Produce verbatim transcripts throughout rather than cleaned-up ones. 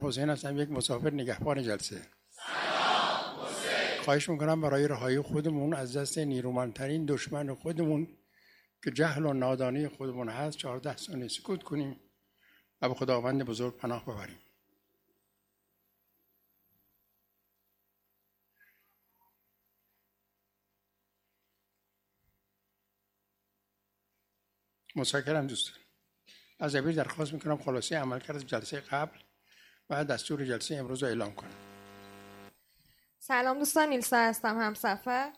حسین هستم، یک مسافر نگهبان جلسه. خواهش میکنم برای رهایی خودمون از دست نیرومندترین دشمن خودمون که جهل و نادانی خودمون هست چهارده ثانیه سکوت کنیم و به خداوند بزرگ پناه ببریم. متشکرم دوستان. از ابیر درخواست میکنم خلاصه عملکرد از جلسه قبل و دستور جلسه امروز رو اعلام کنم. سلام دوستان، نیلسا هستم، همسفر.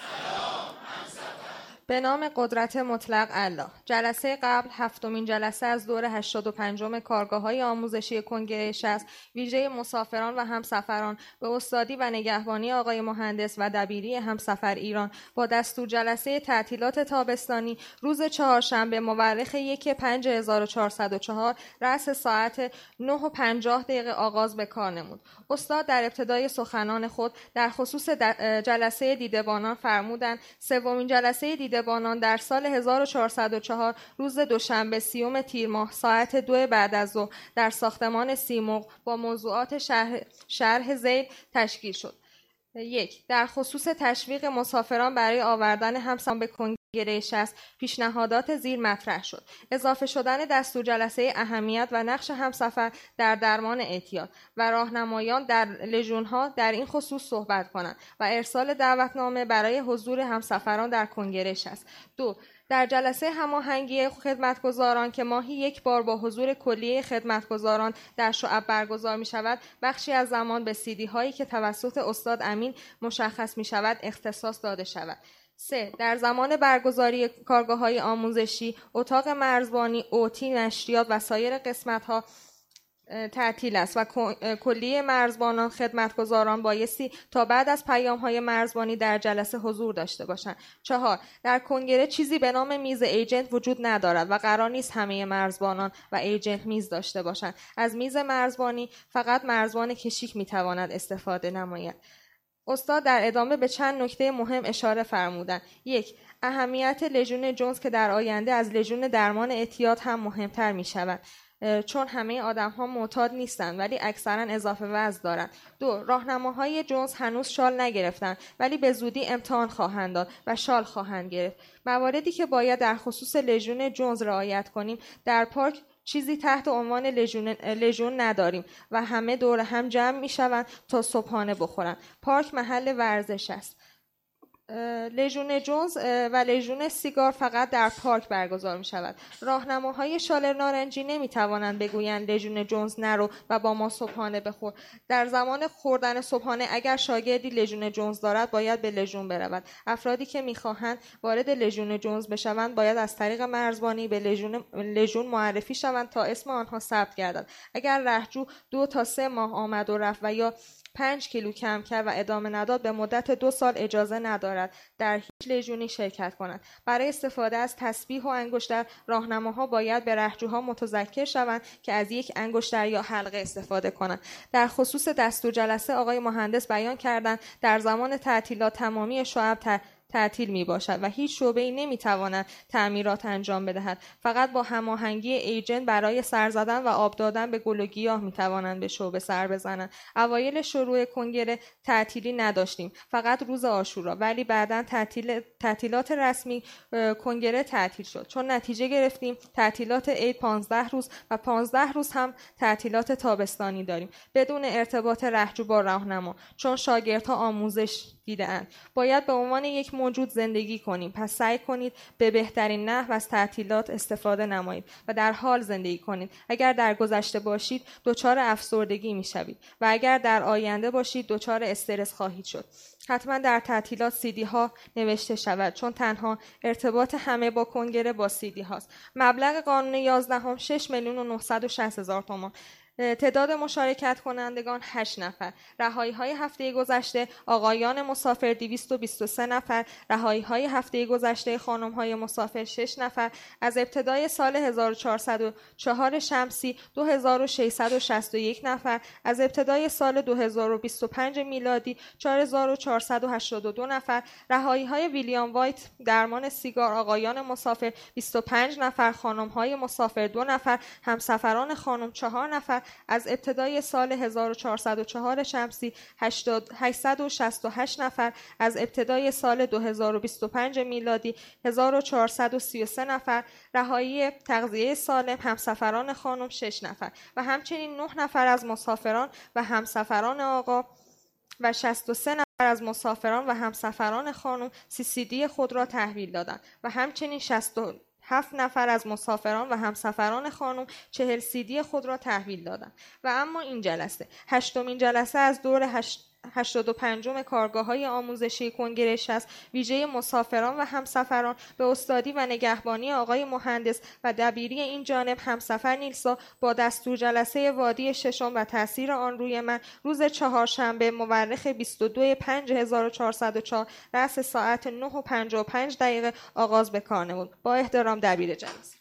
به نام قدرت مطلق الله. جلسه قبل هفتمین جلسه از دور هشتاد و پنجم کارگاه‌های آموزشی کنگره شصت ویژه مسافران و همسفران به استادی و نگهبانی آقای مهندس و دبیری همسفر ایران با دستور جلسه تعطیلات تابستانی روز چهارشنبه مورخ یک پنج هزار و چهارصد و چهار رأس ساعت نه و پنجاه دقیقه آغاز به کار نمود. استاد در ابتدای سخنان خود در خصوص جلسه دیدبانان فرمودند سومین جلسه دیدبانان بانان در سال هزار و چهارصد و چهار روز دوشنبه سیوم تیر ماه ساعت دو بعد از ظهر در ساختمان سیمرغ با موضوعات شرح, شرح ذیل تشکیل شد. یک، در خصوص تشویق مسافران برای آوردن همسان به کنگره شصت پیشنهادات زیر مطرح شد. اضافه شدن دستور جلسه اهمیت و نقش همسفر در درمان اعتیاد و راهنمایان در لژیون‌ها در این خصوص صحبت کنند و ارسال دعوتنامه برای حضور همسفران در کنگره شصت. دو، در جلسه هماهنگی خدمتگزاران که ماهی یک بار با حضور کلیه خدمتگزاران در شعب برگزار می شود، بخشی از زمان به سیدی هایی که توسط استاد امین مشخص می شود اختصاص داده شود. سه، در زمان برگزاری کارگاه های آموزشی، اتاق مرزبانی، اوتی، نشریات و سایر قسمت ها تعطیل است و کلیه مرزبانان خدمتگزاران بایستی تا بعد از پیام های مرزبانی در جلسه حضور داشته باشند. چهار، در کنگره چیزی به نام میز ایجنت وجود ندارد و قرار نیست همه مرزبانان و ایجنت میز داشته باشند. از میز مرزبانی فقط مرزبان کشیک میتواند استفاده نماید. استاد در ادامه به چند نکته مهم اشاره فرمودند. یک، اهمیت لژیون جونز که در آینده از لژیون درمان اعتیاد هم مهمتر می شود، چون همه آدم ها معتاد نیستند ولی اکثرا اضافه وزن دارند. دو، راهنماهای جونز هنوز شال نگرفتند ولی به زودی امتحان خواهند داد و شال خواهند گرفت. مواردی که باید در خصوص لژیون جونز رعایت کنیم: در پارک چیزی تحت عنوان لژیون لژیون نداریم و همه دور هم جمع می شوند تا صبحانه بخورند. پارک محل ورزش است. لژیون جونز و لژیون سیگار فقط در پارک برگزار می شود. راهنماهای شال نارنجی نمی توانند بگویند لژیون جونز نرو و با ما صبحانه بخور. در زمان خوردن صبحانه اگر شاگردی لژیون جونز دارد باید به لژیون برود. افرادی که می خواهند وارد لژیون جونز بشوند باید از طریق مرزبانی به لژیون لژیون معرفی شوند تا اسم آنها ثبت گردد. اگر رهجو دو تا سه ماه آمد و رفت و یا پنج کیلو کم کرد و ادامه نداد به مدت دو سال اجازه ندارد در هیچ لژیونی شرکت کند. برای استفاده از تسبیح و انگشتر راهنماها باید به رهجوها متذکر شوند که از یک انگشتر یا حلقه استفاده کنند. در خصوص دستور جلسه آقای مهندس بیان کردند در زمان تعطیلات تمامی شعب تعطیل می باشد و هیچ شعبه‌ای نمی تواند تعمیرات انجام بدهد. فقط با هماهنگی ایجنت برای سر زدن و آب دادن به گل و گیاه می توانند به شعبه سر بزنند. اوایل شروع کنگره تعطیلی نداشتیم، فقط روز عاشورا، ولی بعداً تعطیل تعطیلات رسمی کنگره تعطیل شد. چون نتیجه گرفتیم تعطیلات عید پانزده روز و پانزده روز هم تعطیلات تابستانی داریم بدون ارتباط رهجو با راهنما، چون شاگردها آموزش دیده‌اند. باید به عنوان یک موجود زندگی کنیم، پس سعی کنید به بهترین نحو از تعطیلات استفاده نمایید و در حال زندگی کنید. اگر در گذشته باشید دچار افسردگی می‌شوید و اگر در آینده باشید دچار استرس خواهید شد. حتما در تعطیلات سیدی ها نوشته شود، چون تنها ارتباط همه با کنگره با سیدی هاست. مبلغ قانون یازدهم شش میلیون و نهصد و شصت هزار تومان. تعداد مشارکت کنندگان هشت نفر. رهایی های هفته گذشته آقایان مسافر دویست و بیست و سه نفر، رهایی های هفته گذشته خانم های مسافر شش نفر. از ابتدای سال هزار و چهارصد و چهار شمسی دو هزار و ششصد و شصت و یک نفر، از ابتدای سال دو هزار و بیست و پنج میلادی چهار هزار و چهارصد و هشتاد و دو نفر. رهایی های ویلیام وایت درمان سیگار آقایان مسافر بیست و پنج نفر، خانم های مسافر دو نفر، همسفران خانم چهار نفر. از ابتدای سال هزار و چهارصد و چهار شمسی هشتصد و شصت و هشت نفر، از ابتدای سال دو هزار و بیست و پنج میلادی هزار و چهارصد و سی و سه نفر، رهایی تغذیه سالم همسفران خانم شش نفر و همچنین نه نفر از مسافران و همسفران آقا و شصت و سه نفر از مسافران و همسفران خانم سی سی دی خود را تحویل دادند و همچنین شصت و هفت نفر از مسافران و همسفران خانم چهل سی دی خود را تحویل دادند. و اما این جلسه هشتمین جلسه از دور هشت هشتاد و پنجم کارگاه‌های آموزشی کنگره شصت ویژه مسافران و همسفران به استادی و نگهبانی آقای مهندس و دبیری این جانب همسفر نیلسا با دستور جلسه وادی ششم و تاثیر آن روی من روز چهارشنبه مورخ بیست و دو پنج هزار و چهارصد و چهار رأس ساعت نه و پنجاه و پنج دقیقه آغاز به کار نمود. با احترام دبیر جلسه.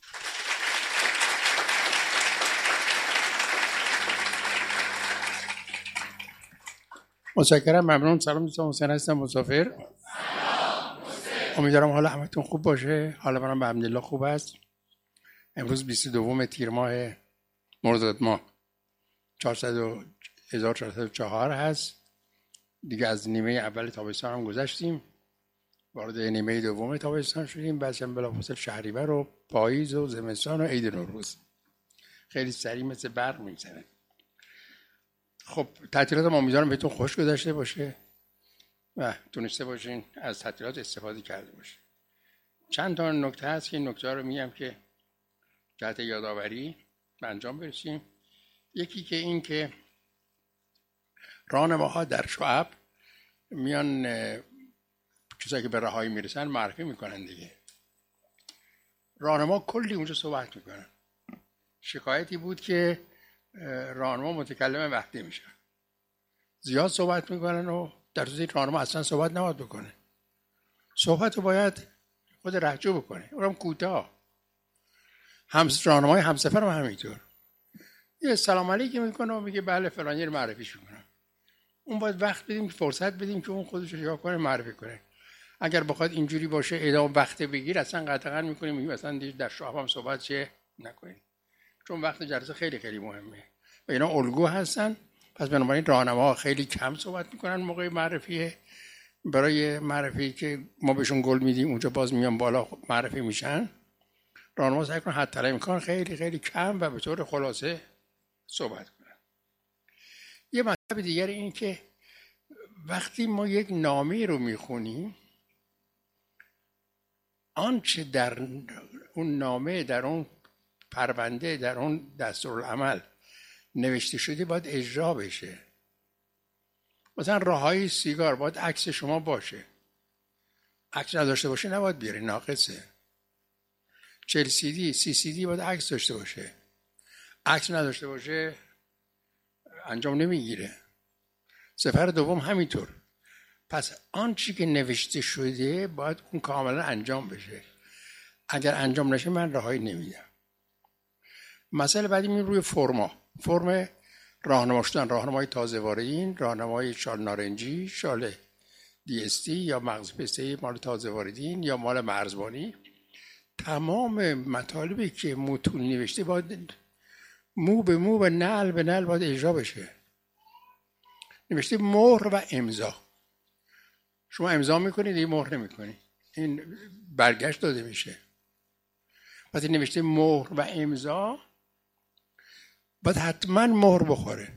متشکرم، ممنون. سلام دوستان، حسین هستم، مسافر. امیدوارم حال همتون خوب باشه. حالا منم به حمدالله خوب است. امروز بیست و دو تیر ماه مرداد ماه هزار و چهارصد و چهار هست. دیگه از نیمه اول تابستان هم گذشتیم، وارد نیمه دوم تابستان شدیم. بعدش هم بلافاصله شهریور و پاییز و زمستان و عید نوروز. خیلی سریع مثل برق میگذره. خب تعطیلات ما امیدوارم بهتون خوش گذشته باشه و تونسته باشین از تعطیلات استفاده کرده باشین. چند تا نکته هست که این نکته رو میگم که جهت یادآوری به انجام برسیم. یکی که این که راهنماها در شعب میان کسایی که به رهایی میرسن معرفی میکنن دیگه. راهنما کلی اونجا صحبت میکنن. شکایتی بود که راهنما متکلم وحده میشه، زیاد صحبت میکنن و در صورتی راهنما اصلا صحبت نباید بکنه. صحبت رو باید خود رهجو بکنه، اونم کوتاه. هم راهنمای همسفر هم همینطور. یه سلام علیکم میکنه و میگه بله فلانی رو معرفیش میکنم. اون باید وقت بدیم، فرصت بدیم که اون خودش رو جا کنه، معرفی کنه. اگر بخواد اینجوری باشه ادامه وقت بگیر اصلا قطعا میکنیم میگیم اصلا در شعب هم صحبت چه نکنیم، چون وقت جلسه خیلی خیلی مهمه و اینا الگو هستن. پس بنابراین راهنماها خیلی کم صحبت میکنن موقع معرفیه. برای معرفی که ما بهشون گل میدیم اونجا باز میان بالا معرفی میشن. راهنما سعی کنن حتی الامکان خیلی خیلی کم و به طور خلاصه صحبت کنن. یه مطلب دیگر این که وقتی ما یک نامه رو میخونیم، آنچه در اون نامه، در اون پرونده، در اون دستورالعمل نوشته شده باید اجرا بشه. مثلا راههای سیگار باید عکس شما باشه، عکس نداشته باشه نباید بیاره، ناقصه. چهل سی دی سی سی دی باید عکس داشته باشه، عکس نداشته باشه انجام نمیگیره. سفر دوم همینطور. پس آنچه که نوشته شده باید اون کاملا انجام بشه. اگر انجام نشه من راهی نمیدم. مسئله بعدی میریم روی فرما. فرم راهنما شدن، راهنمای تازه واردین، راهنمای شال نارنجی، شال دی اس تی یا مغز پسته مال تازه واردین یا مال مرزبانی. تمام مطالبی که متون نوشته باید مو به مو و نعل به نعل باید اجرا بشه. نوشته مهر و امضا. شما امضا میکنید این مهر نمیکنید، این برگشت داده میشه. وقتی نوشته مهر و امضا باید حتما مهر بخوره.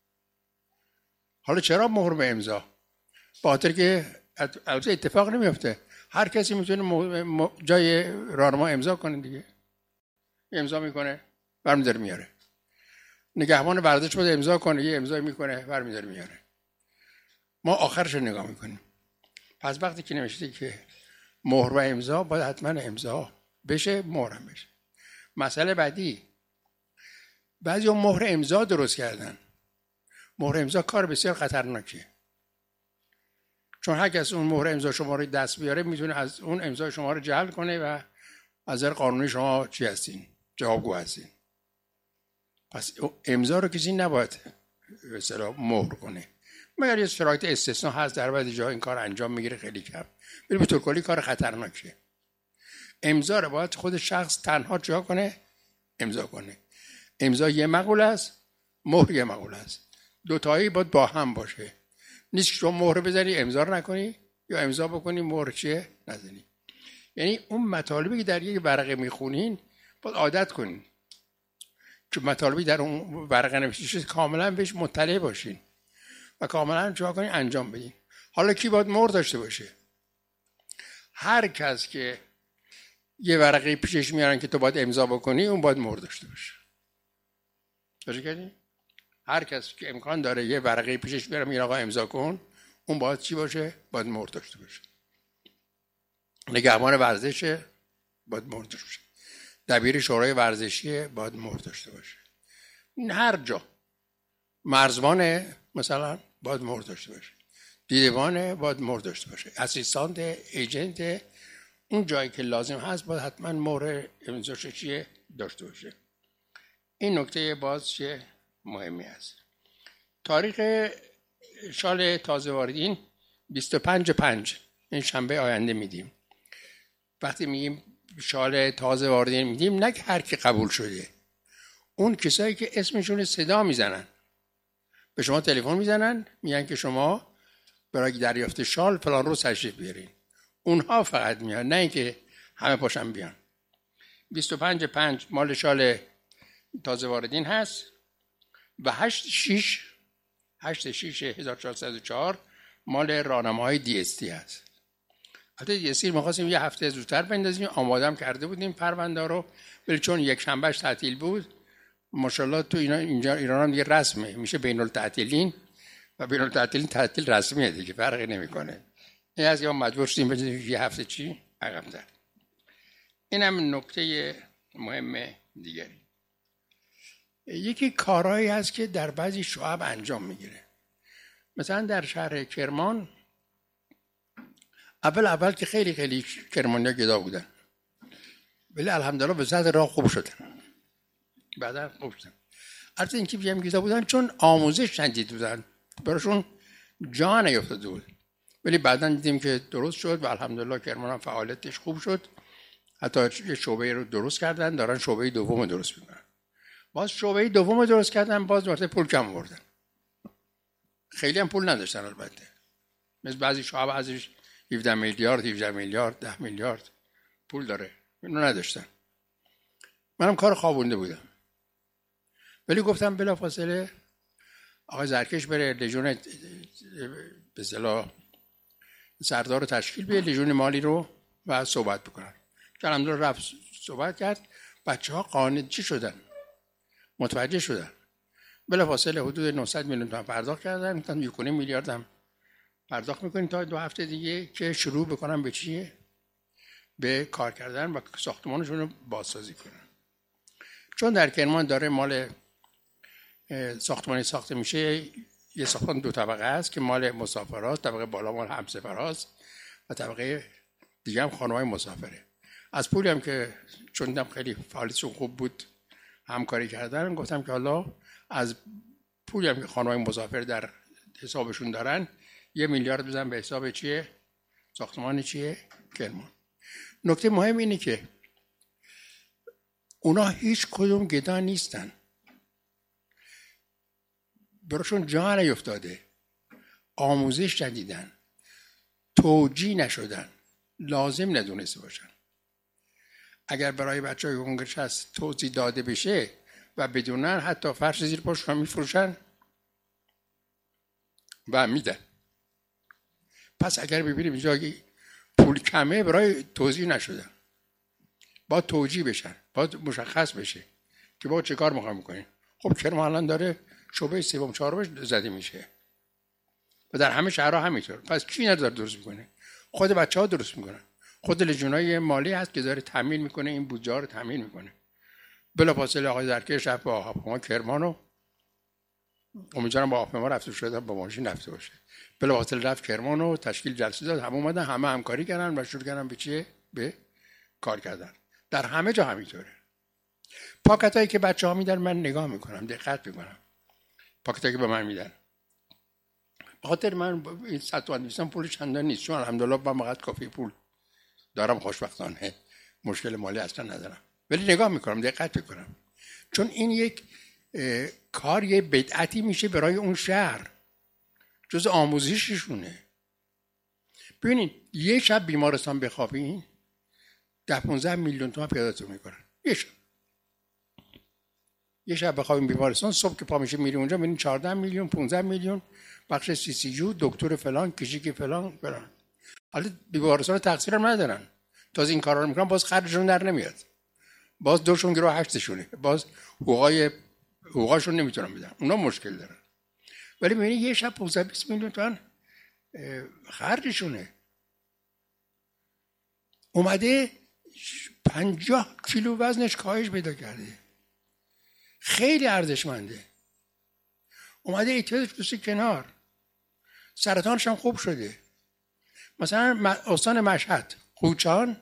حالا چرا مهر و امضا؟ با خاطر که البته اتفاق نمیفته، هر کسی میتونه جای راهنما امضا کنه دیگه. امضا میکنه برمی‌داره میاره. نگهبان ورزش باید امضا کنه، یه امضا میکنه برمی‌داره میاره. ما آخرش رو نگاه میکنیم. پس وقتی که نوشته که مهر و امضا باید حتما امضا بشه، مهر هم بشه. مسئله بعدی، بعضی هم مهر امضا درست کردن. مهر امضا کار بسیار خطرناکیه، چون هر کس اون مهر امضا شما رو دست بیاره میتونه از اون امضا شما رو جعل کنه و از نظر قانونی شما چی هستین؟ جوابگو هستین. پس امضا رو کسی نباید به اصطلاح مهر کنه، مگر یه شرایط استثنا هست در بعضی جا این کار انجام میگیره خیلی کم، ولی به طور کلی کار خطرناکه. امضا رو باید خود شخص تنها جا کنه، امضا کنه. امضا یه مقوله است، مهر یه مقوله است. دوتایی باید با هم باشه. نیست که شما مهر بزنی امضا نکنی یا امضا بکنی مهر چیه نزنی. یعنی اون مطالبی که در یک ورقه میخونین باید عادت کنین که مطالبی در اون ورقه نوشته شده کاملا بهش مطلع باشین و کاملا چیکار کنین انجام بدین. حالا کی باید مهر داشته باشه؟ هر کس که یه ورقه پیشش میارن که تو باید امضا بکنی اون باید مهر داشته باشه. درست کردی؟ هر کس که امکان داره یه ورقه پیشش بیارن میگن آقا امضا کن، اون باید چی باشه؟ باید مهر داشته باشه. نگهبان ورزش باید مهر داشته باشه. دبیر شورای ورزشی باید مهر داشته باشه. هر جا مرزبان مثلا باید مهر داشته باشه. دیدبان باید مهر داشته باشه. اسیستانت ایجنت اون جایی که لازم هست باید حتما مهر امضاش چیه داشته باشه. این نکته باز چیه مهمی است. تاریخ شال تازه واردین بیست و پنج پنج این شنبه آینده میدیم. وقتی میگیم شال تازه واردین میدیم نه که هر کی قبول شده، اون کسایی که اسمشون صدا میزنن به شما تلفن میزنن میگن که شما برای دریافت شال فلان روز تشریف بیارین، اونها فقط میان، نه اینکه همه پاشن بیان. بیست و پنج پنج مال شال تازه واردین هست و هشت شش هشت شش هزار و چهارصد و چهار مال راهنماهای دی اس تی هست. البته دی اس تی ما خواستیم یه هفته زودتر بندازیم، آمادم کرده بودیم پرونده رو، ولی چون یک شنبهش تعطیل بود ماشاءالله تو اینا اینجا ایران هم دیگه رسمه میشه بین التعطیلین و بین التعطیلین تعطیل رسمیه دیگه، فرقی نمیکنه. این از یا مجبور شدیم بزنیم یه هفته چی عقب‌تر. اینم نکته مهم دیگری. یکی کارهایی هست که در بعضی شعب انجام میگیره. مثلا در شهر کرمان اول اول که خیلی خیلی کرمانیا گدا بودن، ولی الحمدلله به صد راه خوب شدن، بعدا خوب شدن. البته اینکه بیم گدا بودن چون آموزش ندید بودن، براشون جا نیفتاده بود، ولی بعدا دیدیم که درست شد و الحمدلله کرمان هم فعالیتش خوب شد. حتی یه شعبه رو درست کردن، دارن شعبه دوم درست میکنن. باز شعبه دوم درست کردن، باز وقت پول کم آوردن. خیلی هم پول نداشتن البته. مثل بعضی شعب ازش هفده میلیارد، هفده میلیارد، ده میلیارد پول داره. اینو نداشتن. منم کار خوابونده بودم. ولی گفتم بلافاصله آقای زرکش بره لژون به اصطلاح سردار رو تشکیل بده، لژون مالی رو و صحبت بکنن. الحمدلله رفت صحبت کرد، بچه‌ها قانع چی شدن؟ متوجه شدن. بلافاصله حدود نهصد میلیون تومان پرداخت کردن، گفتن یک و نیم میلیارد هم پرداخت میکنیم تا دو هفته دیگه که شروع بکنن به چیه؟ به کار کردن و ساختمانشون رو بازسازی کنن. چون در کرمان داره مال ساختمانی ساخته میشه، یه ساختمان دو طبقه است که مال مسافرات، طبقه بالا مال همسفراست و طبقه دیگه هم خانم‌های مسافره. از پولی هم که چون دیدم خیلی فعالیتشون خوب بود همکاری کردن، گفتم که حالا از پولی هم که خانم‌های مسافر در حسابشون دارن یه میلیارد بزن به حساب چیه؟ ساختمان چیه؟ کرمان. نکته مهم اینه که اونا هیچ کدوم گدا نیستن، براشون جا نیفتاده، آموزش ندیدن، توجیه نشدن، لازم ندونسته باشن. اگر برای بچه های کنگرش هست توضیح داده بشه و بدونن، حتی فرش زیر پاشون میفروشن و میدن. پس اگر ببینیم اینجا پول کمه برای توضیح نشدن، باید توجیه بشن، باید مشخص بشه که باید چه کار میخوایم بکنیم. خب کرمان الان داره شعبه سوم چهارمش زده میشه و در همه شهرها همینطور. پس کی نداره درست میکنه؟ خود بچه ها درست میکنن. خود لژونای مالی هست که داره تامین میکنه، این بودجه رو تامین میکنه. بلافاصله آقای زرکش رفت با هواپیما کرمانو، امیدوارم با هواپیما رفته شده، با ماشین رفته باشه. بلافاصله رفت کرمانو، تشکیل جلسه داد، همه اومدن، همه همکاری کردن و شروع کردن به چیه؟ به کار کردن. در همه جا همینطوره. پاکتایی که بچه‌ها میدن من نگاه میکنم، دقت میکنم. پاکتایی که به من میدن. خاطر من این صد تومن میسم پول چندان نیست، چون الحمدلله من فقط کافی پول دارم، خوشبختانه مشکل مالی اصلا ندارم. ولی نگاه میکنم، دقت میکنم. چون این یک کار یه بدعتی میشه برای اون شهر، جز آموزششونه. ببینید یه شب بیمارستان بخوابین ده پونزده میلیون تومان پیادتون میکنن. یه شب یه شب بخوابین بیمارستان، صبح که پا میشه میری اونجا میرین چهارده میلیون پونزده میلیون، بخش سی سی یو، دکتر فلان، کشیک فلان فلان. حالا بیمارستان تقصیر هم ندارن، تازه این کارا رو میکنن باز خرجشون در نمیاد، باز دوشون گرو هشتشونه، باز حقوقای حقوقاشون نمیتونن بدن، اونا مشکل دارن. ولی میبینی یه شب پانزده بیست میلیون تومان خرجشونه. اومده پنجاه کیلو وزنش کاهش پیدا کرده، خیلی ارزشمنده. اومده اعتیادش دوست کنار، سرطانش هم خوب شده. مثلا استان مشهد، قوچان،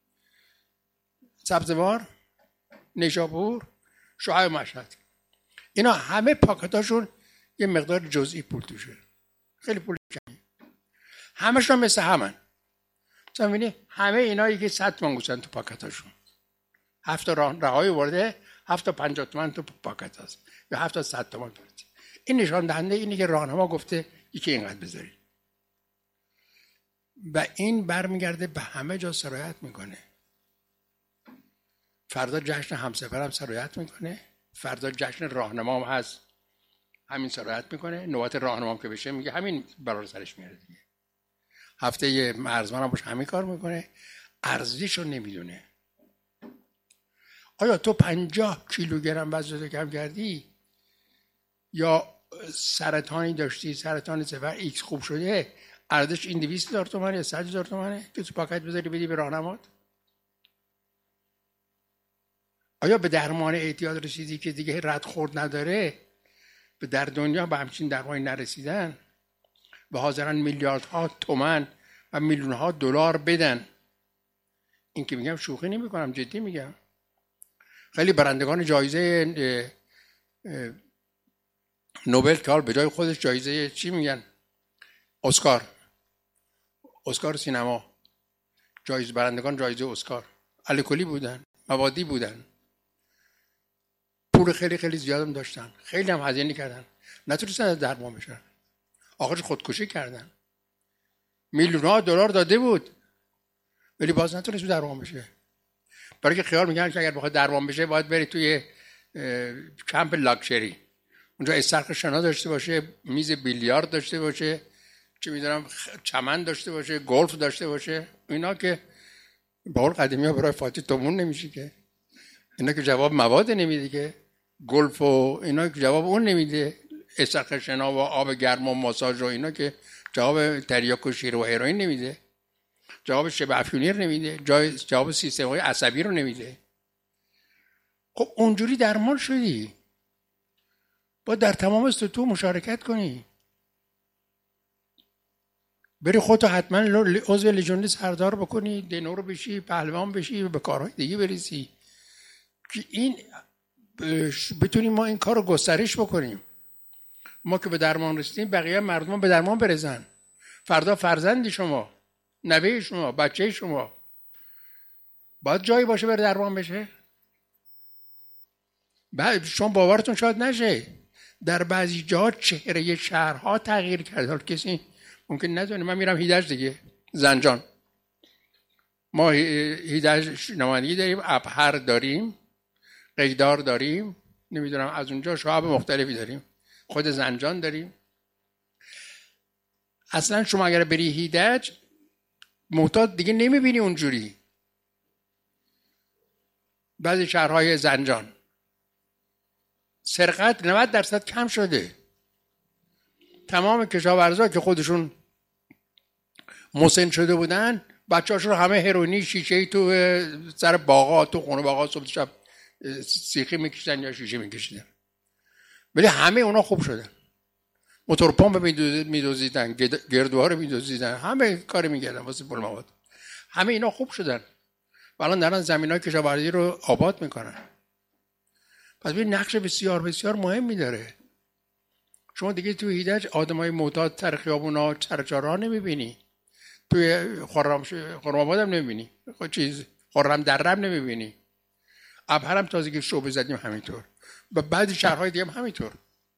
سبزوار، نیشابور، شعاع مشهد، اینا همه پاکتاشون یه مقدار جزئی پول توشه، خیلی پول کمی، همشون مثل همن. مثلا می‌بینی همه اینا که صد تومن گذاشتن تو پاکتاشون، هفت تا رهای ورده، هفت تا پنجاه تومن تو پاکت هست یا هفت تا صد تومن ورده. این نشان دهنده اینه که راهنما گفته یکی اینقدر بذاری و این برمیگرده به همه جا سرایت میکنه. فردا جشن همسفر هم سرایت میکنه، فردا جشن راهنما هم هست همین سرایت میکنه، نوبت راهنما هم که بشه میگه همین برای سرش میاره دیگه. هفته مرزمان هم باشه همین کار میکنه، ارزشش رو نمیدونه. آیا تو پنجاه کیلوگرم وزن کم کردی یا سرطانی داشتی، سرطان صفر ایکس خوب شده، ارزش این دویست هزار تومانه یا صد هزار تومانه که تو پاکت بذاری بدی به راهنمات؟ آیا به درمان اعتیاد رسیدی که دیگه رد خورد نداره؟ به در دنیا به همچین درمانی نرسیدن و حاضرن میلیاردها تومان و میلیونها دلار بدن. این که میگم شوخی نمی کنم، جدی میگم. خیلی برندگان جایزه نوبل که حال به جای خودش جایزه چی میگن؟ اسکار، اسکار سینما، جایزه برندگان جایزه اسکار الکلی بودن، موادی بودن، پول خیلی خیلی زیادم داشتن، خیلی هم هزینه کردن، نتونستن درمان بشن، آخرش خودکشی کردن. میلیون‌ها دلار داده بود ولی باز نتونست درمان بشه، برای که خیال میگن که اگر بخواد درمان بشه باید بری توی کمپ لاکچری، اونجا استخر شنا داشته باشه، میز بیلیارد داشته باشه، چه میدونم چمن داشته باشه، گلف داشته باشه. اینا که به قول قدیمی ها برای فاتی تومون نمیشه که، اینا که جواب مواد نمیده که، گلف و اینا که جواب اون نمیده، استخر شنا و آب گرم و ماساژ و اینا که جواب تریاک و شیر و هیروئین نمیده، جواب شبه افیونی رو نمیده، جواب سیستم‌های عصبی رو نمیده. خب اونجوری درمان شدی، با در تمام سطوح مشارکت کنی، بری خودتو حتما عضو لژیون سردار بکنی، دینو رو بشی، پهلوان بشی و به کارهای دیگه برسی که این بتونیم ما این کار رو گسترش بکنیم. ما که به درمان رسیدیم بقیه مردم به درمان برسن. فردا فرزندی شما، نوه شما، بچه شما باید جایی باشه بره درمان بشه. بعد شما باورتون شاید نشه در بعضی جاها چهره شهرها تغییر کرده، کسی ممکن ندونه. من میرم هیدج دیگه، زنجان، ما هیدج نمایندگی داریم، ابهر داریم، قیدار داریم، نمیدونم از اونجا شعب مختلفی داریم، خود زنجان داریم. اصلا شما اگر بری هیدج معتاد دیگه نمیبینی اونجوری. بعضی شهرهای زنجان سرقت نود درصد کم شده. تمام کشاورزا که خودشون مسن شده بودن بچه‌هاشون رو همه هروئینی شیشه‌ای تو سر باغا، تو خونه باغا صبح شب سیخی میکشیدن یا شیشه میکشیدن، ولی همه اونا خوب شدن. موتور پمپ میدوزیدن، گردوها رو میدوزیدن، همه کاری میکردن واسه پول مواد، همه اینا خوب شدن و الان دارن زمینای کشاورزی رو آباد میکنن. پس ببین نقش بسیار بسیار مهمی داره. شما دیگه توی هیدج آدمای معتاد سر خیابونا سر چهارراه نمیبینی، توی خرم خرم‌آباد هم نمیبینی، چیز خرم درم نمیبینی، ابهرم تازگی شعبه زدیم همینطور. و بعضی شهرهای دیگه هم همینطور.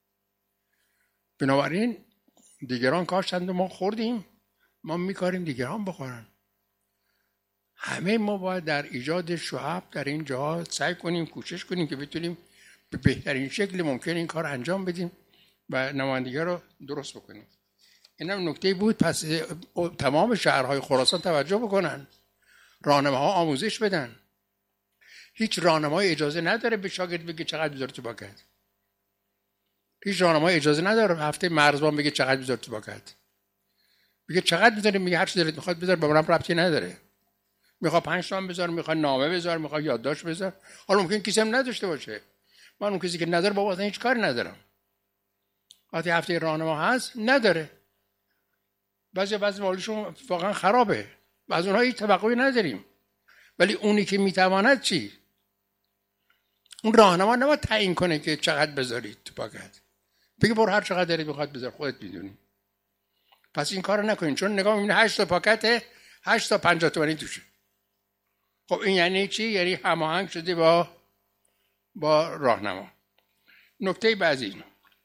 بنابراین دیگران کاشتند و ما خوردیم، ما میکاریم دیگران بخورن. همه ما باید در ایجاد شعب در این جاها سعی کنیم، کوشش کنیم که بتونیم به بهترین شکل ممکن این کار انجام بدیم و نمایندگی رو درست بکنیم. این هم نکته بود. پس تمام شهرهای خراسان توجه بکنن، راهنماها آموزش بدن. هیچ راهنمای اجازه نداره به شاگرد بگه چقدر بذاره تو پاکت. هیچ راهنمای اجازه نداره هفته مرزبان بگه چقدر بذاره تو پاکت. بگه چقدر بذاره، میگه هر چی دلت میخواد بذار، به منم ربطی نداره. میخواد پنج تومن بذار، میخواد نامه بذار، میخواد یادداشت بذار. حالا ممکن کسی هم نداشته باشه. من اون کسی که نداره بابا اصلا هیچ کاری ندارم. وقتی هفته راهنما هست نداره. بعضی بعضی مالشون واقعا خرابه و از اونها هیچ توقعی نداریم. ولی اونی که میتواند چی؟ اون راهنما نباید تعیین کنه که چقدر بذارید تو پاکت. بگه برو هر چقدر دارید بخواد بذار، خودت میدونی. پس این کارو نکنین، چون نگاه میبینه هشت تا پاکته، هشت تا پنجاه تومانی توشه. خب این یعنی چی؟ یعنی هماهنگ شده با با راهنما. نکته بعدی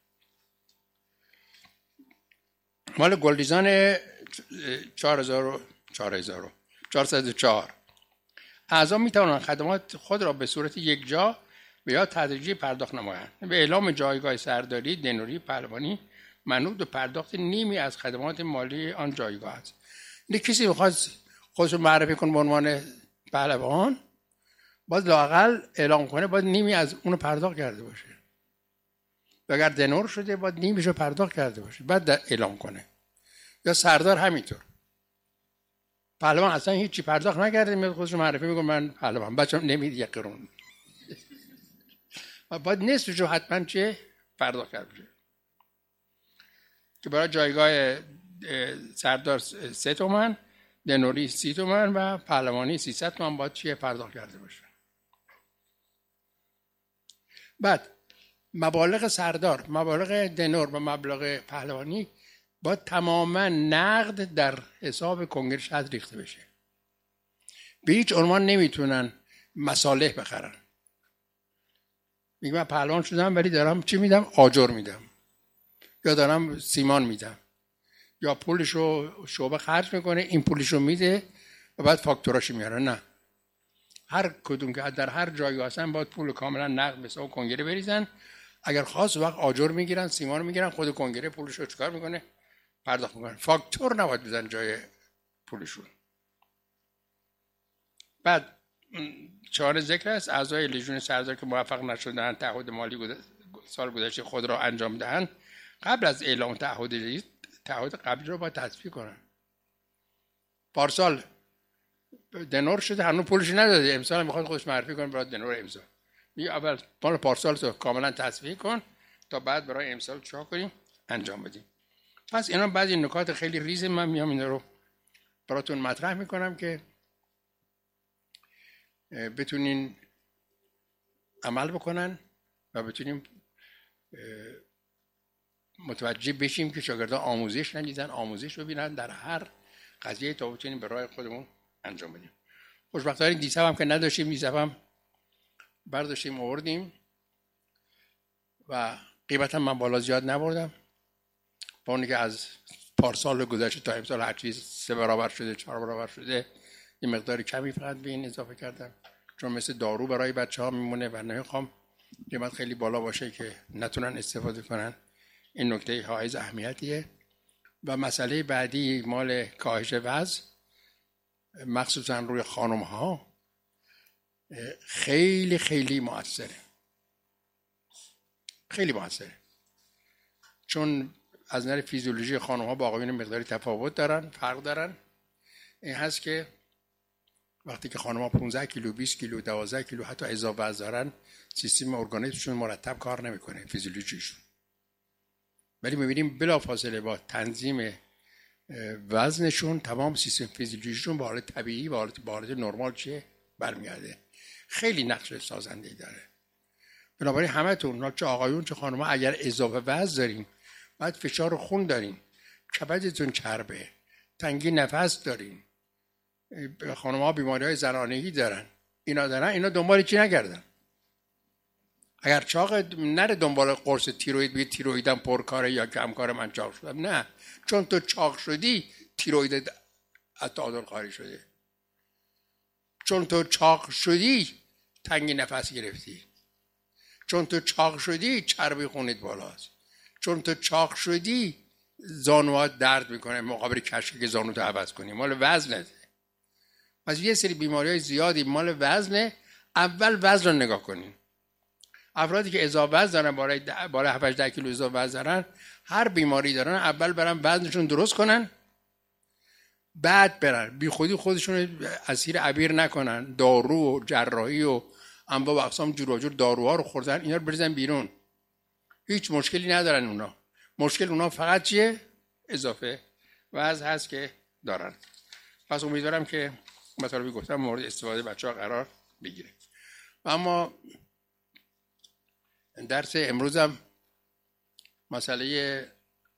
مال گلریزان چهار هزار چهارصد و چهار. اعضا می توانند خدمات خود را به صورت یک جا و یا تدریجی پرداخت نمایند. به اعلام جایگاه سرداری، دنوری، پهلوانی منوط به پرداخت نیمی از خدمات مالی آن جایگاه است. نه کسی بخواد خودش رو معرفی کنه به عنوان پهلوان، باید لااقل اعلام کنه باید نیمی از اون پرداخت کرده باشه. و اگر دنور شده باید نیمیش رو پرداخت کرده باشه بعد اعلام کنه. یا سردار همینطور. پهلوان اصلا هیچی پرداخت نکرده میاد خودش رو معرفی میکنه من پهلوان، بچه‌م نمید یک قرون. و باید نصفش رو حتما چه پرداخت کرده باشه. که برای جایگاه سردار سه تومن، دنوری سی تومن و پهلوانی سیصد تومن باید چیه پرداخت کرده باشه. بعد مبالغ سردار، مبالغ دنور و مبلغ پهلوانی باید تماما نقد در حساب کنگره شهر ریخته بشه. به هیچ عنوان نمیتونن مصالح بخرن. میگم من پهلوان شدم ولی دارم چی میدم؟ آجر میدم، یا دارم سیمان میدم، یا پولشو شعبه خرج میکنه این پولشو میده و بعد فاکتوراشو میاره. نه، هر کدوم که در هر جایی هستن باید پول کاملا نقد به حساب کنگره بریزن. اگر خواست وقت آجر میگیرن، سیمان میگیرن، خود کنگره پولشو چیکار میکنه؟ پرداخت میکنن. فاکتور نباید بزن جای پولشون. بعد چهار ذکر است اعضای لژیون سردار که موفق نشدند تعهد مالی سال گذشته خود را انجام دهند قبل از اعلام تعهد جدید تعهد قبلی رو باید تصفیه کنن. پارسال دنور شده هنوز پولش نداده، امسال میخواد خودش معرفی کنه برای دنور امسال. میگه اول مال پارسال رو کاملا تصفیه کن تا بعد برای امسال چا کنیم انجام بدیم. پس اینا بعضی نکات خیلی ریز من میام اینا رو براتون مطرح میکنم که بتونین عمل بکنن و بتونیم متوجه بشیم که شاگردان آموزش ندیدن، آموزش ببینن در هر قضیه تا بتونیم به راه خودمون انجام بدیم. خوشبختانه دیشب هم که نداشتیم، دیشب هم برداشتیم آوردیم و قیمت هم من بالا زیاد نبردم، با اونی که از پارسال گذشته تا امسال هر چیز سه برابر شده، چهار برابر شده، یه مقداری کمی فقط به این اضافه کردم چون مثل دارو برای بچه ها میمونه و نمیخوام قیمت خیلی بالا باشه که نتونن استفاده کنن. این نکته حائز اهمیتیه. و مسئله بعدی مال کاهش وزن مخصوصا روی خانم ها خیلی خیلی مؤثره، خیلی مؤثره، چون از نظر فیزیولوژی خانم ها با آقایون مقداری تفاوت دارن، فرق دارن. این هست که وقتی که خانم ها پانزده کیلو، بیست کیلو، دوازده کیلو حتی اضافه وزن دارن، سیستم ارگانیسمشون مرتب کار نمیکنه فیزیولوژیشون. ولی میبینیم بلافاصله با تنظیم وزنشون تمام سیستم فیزیولوژیشون به حالت طبیعی، به حالت به حالت نرمال چه برمیگرده. خیلی نقش سازنده داره. بنابراین همتون چه آقایون چه خانم‌ها اگر اضافه وزن دارین، بعد فشار خون دارین، کبدتون چربه، تنگی نفس دارین، خانم‌ها بیماری‌های زنانگی دارن، اینا دارن، اینا دنبال چی نگردن؟ اگر چاق نره دنبال قرص تیروید بگه تیرویدم پرکاره یا کمکاره من چاق شدم، نه، چون تو چاق شدی تیروید از تعادل خارج شده، چون تو چاق شدی تنگی نفس گرفتی، چون تو چاق شدی چربی خونت بالاست، چون تو چاق شدی زانوات درد میکنه مقابل کشکی که زانو تو عوض کنی، مال وزنه. پس یه سری بیماری های زیادی مال وزنه. اول وزن رو نگاه کنین. افرادی که اضافه وزن دارن، بالای بالای هفت هشت کیلو اضافه وزن دارن، هر بیماری دارن، اول برن وزنشون درست کنن، بعد برن بی خودی خودشون اسیر عبیر نکنن، دارو و جراحی و انواع و اقسام جور و جور داروها رو خوردن، اینا رو بریزن بیرون. هیچ مشکلی ندارن اونا. مشکل اونا فقط چیه؟ اضافه وزن هست که دارن. پس امیدوارم که مطالبی گفتم مورد استفاده بچه‌ها قرار بگیره. اما درس امروزم مسئله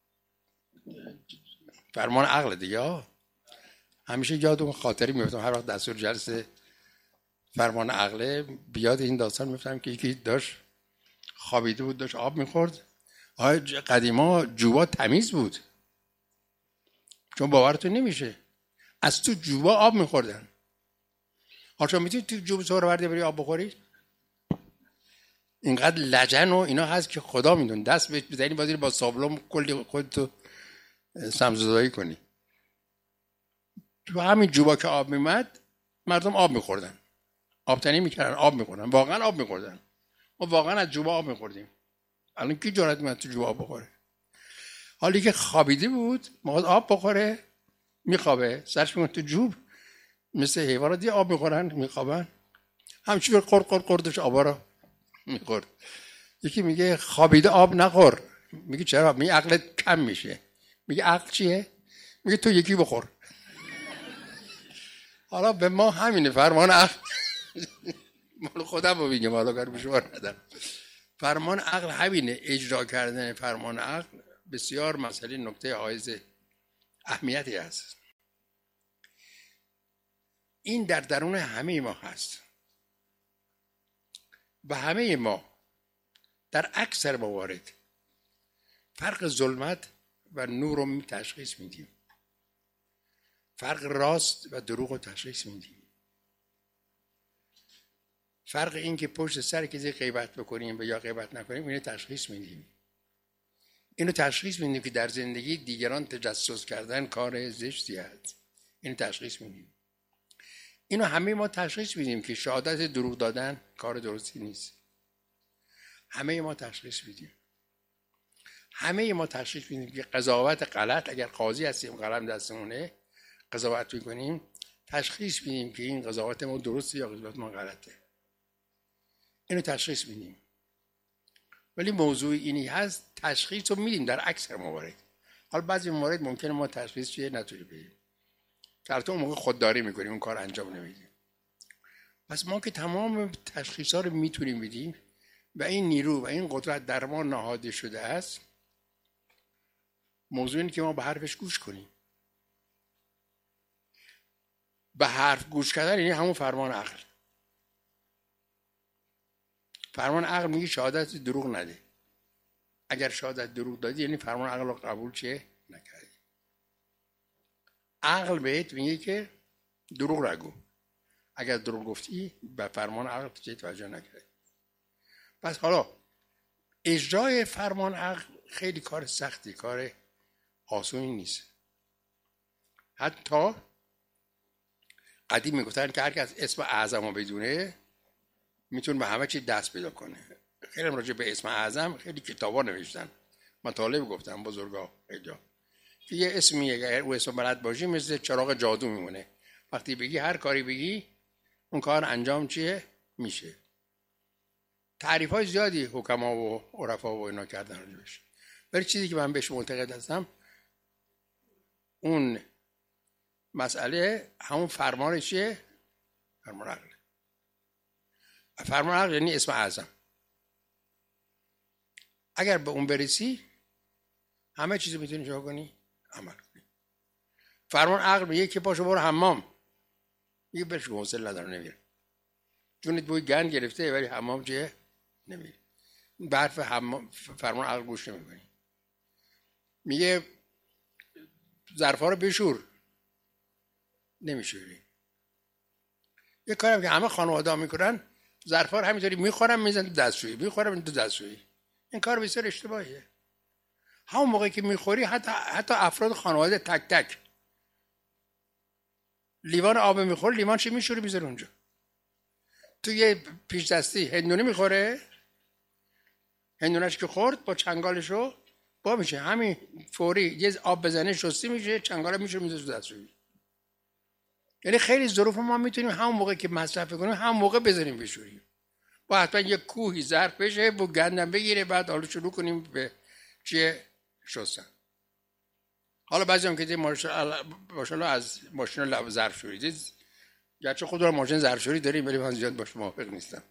فرمان عقل دیگه. همیشه یادم خاطری میفتم هر وقت دستور جلسه فرمان عقله بیاد این داستان میفتم که یکی داشت خوابیده بود، داشت آب میخورد. قدیما جوبا تمیز بود، چون باورتون نمیشه از تو جوبا آب میخوردن. حالا میتونی تو جوب سهر ورده بری آب بخوری؟ اینقدر لجن و اینا هست که خدا میدون، دست بزنی بازی با سابلوم کلی خودتو سمزدایی کنی. تو همین جوبا که آب میمد مردم آب میخوردن، آب تنی میکردن، آب میخوردن، واقعا آب میخوردن. ما واقعا از جوبا آب میخوردیم. الان کی جرأت میکنه تو جوبا آب بخوره؟ حالی که خوابیده بود میخواد آب بخوره، میخوابه، سرش میکنه تو جوب، مثل حیوانات دیگه آب میخورن میخوابن، همچنین قر قر قردش آبا رو میخورد. یکی میگه خوابیده آب نخور. میگه چرا؟ میگه عقلت کم میشه. میگه عقل چیه؟ میگه تو یکی بخور. حالا به ما همینه فرمان عقل. مال خودم رو میگم، حالا کار به شما ندارم. فرمان عقل همینه. اجرا کردن فرمان عقل بسیار مسئله نکته حائز اهمیتی است. این در درون همه ما هست و همه ما در اکثر موارد فرق ظلمت و نور رو تشخیص میدیم، فرق راست و دروغ رو تشخیص میدیم، فرق این که پشت سر کسی غیبت بکنیم و یا غیبت نکنیم اینو تشخیص میدیم. اینو تشخیص میدیم که در زندگی دیگران تجسس کردن کار زشتی است، اینو تشخیص میدیم. اینو همه ما تشخیص میدیم که شهادت دروغ دادن کار درستی نیست. همه ما تشخیص میدیم. همه ما تشخیص میدیم که قضاوت غلط، اگر قاضی هستیم قلم دستمونه قضاوت میکنیم، تشخیص میدیم که این قضاوت ما درسته یا قضاوت ما غلطه. اینو تشخیص میدیم. ولی موضوع اینی هست تشخیص رو میدیم در اکثر موارد. حالا بعضی موارد ممکنه ما تشخیص چیه نتونیم بدیم. در تو موقع خودداری میکنیم، اون کار انجام نمیدیم. پس ما که تمام تشخیصا رو میتونیم بدیم و این نیرو و این قدرت در ما نهاده شده است، موضوع اینه که ما به حرفش گوش کنیم. به حرف گوش کردن یعنی همون فرمان عقل. فرمان عقل میگه شهادت دروغ نده. اگر شهادت دروغ دادی یعنی فرمان عقل رو قبول چه نکردی. عقل بهت میگه که دروغ نگو. اگر دروغ گفتی به فرمان عقل چه توجه نکردی. پس حالا اجرای فرمان عقل خیلی کار سختی، کار آسونی نیست. حتی قدیم میگفتن که هر کس اسم اعظم رو بدونه میتونه به همه چی دست پیدا کنه. خیلی راجع به اسم اعظم خیلی کتابا نوشتن، مطالب گفتن بزرگا اینجا که یه اسمی اگر او اسم بلد باشی مثل چراغ جادو میمونه. وقتی بگی هر کاری بگی اون کار انجام چیه میشه. تعریف های زیادی حکما و عرفا و اینا کردن راجبش. ولی چیزی که من بهش معتقد هستم اون مسئله همون فرمان چیه؟ فرمان عقل. فرمان عقل یعنی اسم اعظم. اگر به اون برسی همه چیزو میتونی جا کنی، عمل کنی. فرمان عقل میگه که پاشو برو حمام. میگه برش حوصله ندارم نمیره. جونت بوی گند گرفته ولی حمام چیه؟ نمیره. به حرف هم فرمان عقل گوش نمیکنی. میگه ظرفا رو بشور، نمیشوری. یه کارم که همه خانواده میکنن، ظرفا رو همینطوری میخورن میزنن تو دستشویی، میخورن تو دستشویی. این کار بسیار اشتباهیه. همون موقعی که میخوری حتی حتی افراد خانواده تک تک لیوان آب میخوره، لیوان چی میشوری میذاره اونجا. تو یه پیش دستی هندونه میخوره، هندونهش که خورد با چنگالشو با میشه همین فوری یه آب بزنه شستی میشه، چنگاله میشه میذاره تو دستشویی. یعنی خیلی ظروف ما میتونیم همون موقع که مصرف کنیم همون موقع بذاریم بشوریم. با حتما یه کوهی ظرف بشه با گندم بگیره، بعد حالا شروع کنیم به چیه شستن. حالا بعضی هم که دید ماشاءالله از ماشین ظرفشویی دید، گرچه خود را ماشین ظرفشویی داریم ولی من زیاد باش موافق نیستم.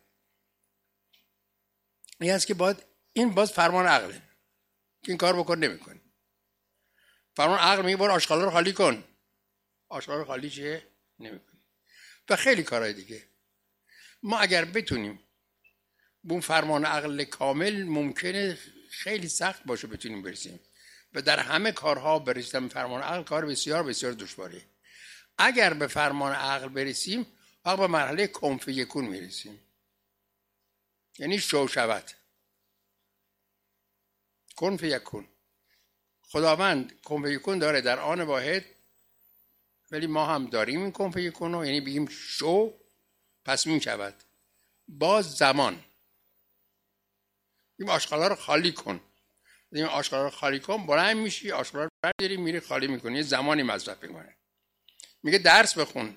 این هست که باید این باز فرمان عقله که این کار بکن نمیکنی. فرمان عقل میگه برو آشغالا رو خالی کن، آشغالا رو خالی چیه نمیکنی. و خیلی کارهای دیگه. ما اگر بتونیم به اون فرمان عقل کامل، ممکنه خیلی سخت باشه بتونیم برسیم و در همه کارها برسیم به فرمان عقل کار بسیار بسیار دشواریه. اگر به فرمان عقل برسیم وقت به مرحله کن فیکون میرسیم، یعنی شو شود. کن فیکون، خداوند کن فیکون داره در آن واحد، ولی ما هم داریم این کن فیکون رو، یعنی بگیم شو پس می شود. باز زمان این آشغالا رو خالی کن، این آشغالا رو خالی کن، بلند میشی آشغالا رو برداری میری خالی میکنی، یه زمانی مصرف میکنه. میگه درس بخون،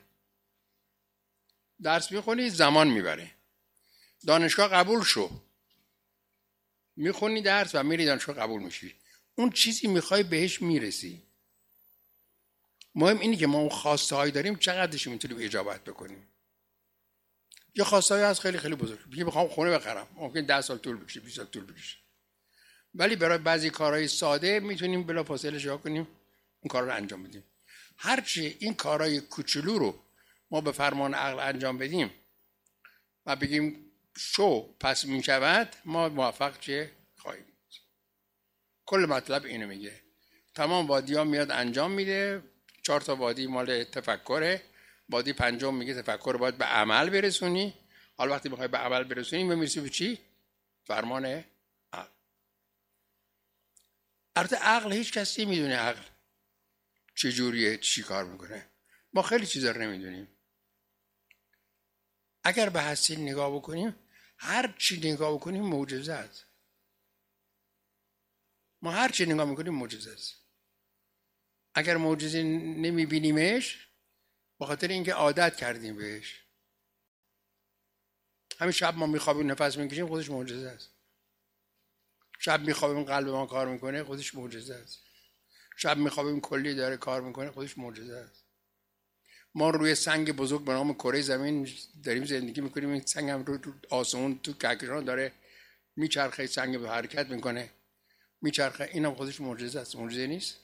درس میخونی زمان میبره. دانشگاه قبول شو، میخونی درس و میری دانشگاه قبول میشی، اون چیزی میخوای بهش میرسی. مهم اینه که ما اون خواسته هایی داریم چقدرش میتونیم اجابت بکنیم. یه خواسته هایی از خیلی خیلی بزرگ، میگه بخوام خونه بخرم، ممکن ده سال طول بکشه، بیست سال طول بکشه، ولی برای بعضی کارهای ساده میتونیم بلافاصله جا کنیم اون کار رو انجام بدیم. هرچی این کارهای کوچولو رو ما به فرمان عقل انجام بدیم و بگیم شو پس میشود، ما موفق چه خواهیم. کل مطلب اینو میگه. تمام وادی ها میاد انجام میده. چهار تا وادی مال تفکره، وادی پنجم میگه تفکر باید به عمل برسونی. حالا وقتی میخوای به عمل برسونی میرسی به چی؟ فرمان عقل. البته عقل هیچ کسی میدونه عقل چجوریه، چی کار میکنه. ما خیلی چیزا رو نمیدونیم. اگر به هستی نگاه بکنیم، هر چی نگاه بکنیم معجزه است. ما هر چی نگاه میکنیم معجزه است. اگر معجزه نمیبینیمش به خاطر اینکه عادت کردیم بهش. همین شب ما میخوابیم نفس میکشیم خودش معجزه است. شب میخوابیم قلب ما کار میکنه خودش معجزه است. شب میخوابیم کلی داره کار میکنه خودش معجزه است. ما روی سنگ بزرگ به نام کره زمین داریم زندگی میکنیم، این سنگ هم رو تو آسمون تو کهکشان داره میچرخه، سنگ به حرکت میکنه میچرخه، اینم خودش معجزه است. معجزه نیست؟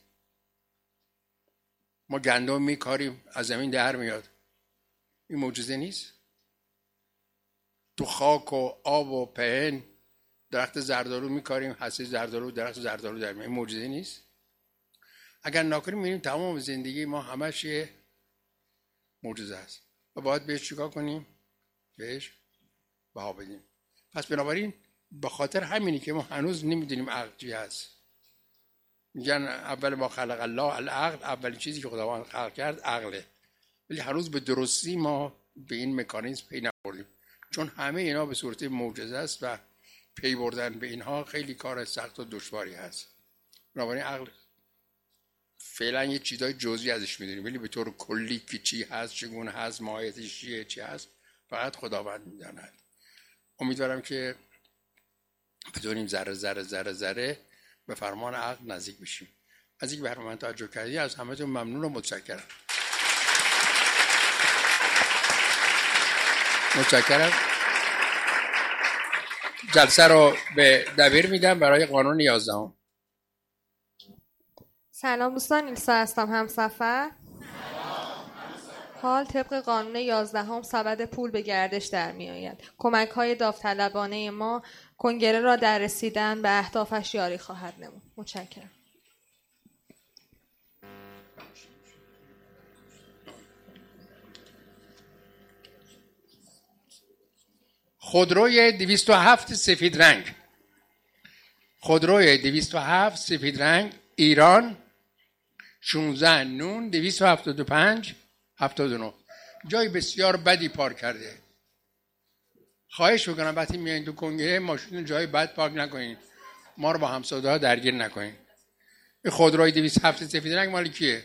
ما گندم میکاریم از زمین در میاد، این معجزه نیست؟ تو خاک و آب و پهن درخت زردآلو میکاریم، حسه زردآلو درخت زردآلو در میاد، این معجزه نیست؟ اگر نکنیم میبینیم تمام زندگی ما همش یه معجزه است و باید بهش چیکار کنیم؟ بهش بها بدیم. پس بنابراین به خاطر همینی که ما هنوز نمیدونیم عقل چی هست. میگن اول ما خلق الله العقل، اولین چیزی که خداوند خلق کرد عقله، ولی هنوز به درستی ما به این مکانیزم پی نبردیم، چون همه اینا به صورت معجزه است و پی بردن به اینها خیلی کار سخت و دشواری هست. بنابراین عقل فعلا یه چیزای جزئی ازش میدونیم، ولی به طور کلی که چی هست، چگونه هست، ماهیتش چیه، چی هست، فقط خداوند میداند. امیدوارم که بدونیم ذره ذره ذره ذره به فرمان عقل نزدیک بشیم. از اینکه برنامه من توجه کردی از همتون ممنون و متشکرم. متشکرم. جلسه رو به دبیر میدم برای قانون یازدهم. سلام دوستان، ایلسا هستم، همسفر. حال طبق قانون یازدهم سبد پول به گردش در می آید. کمک های داوطلبانه ما کنگره را در رسیدن به اهدافش یاری خواهد نمود. متشکرم. خودروی دویست و هفت سفید رنگ، خودروی دویست و هفت سفید رنگ، ایران، شانزده نون دویست و هفتاد و پنج هفتاد و نه. جای بسیار بدی پارک کرده. خواهش میکنم وقتی میایین تو کنگره ماشین جای بد پارک نکنین، ما رو با همسایه‌ها درگیر نکنین. این خودروی دویست و هفت سفید رنگ مال کیه؟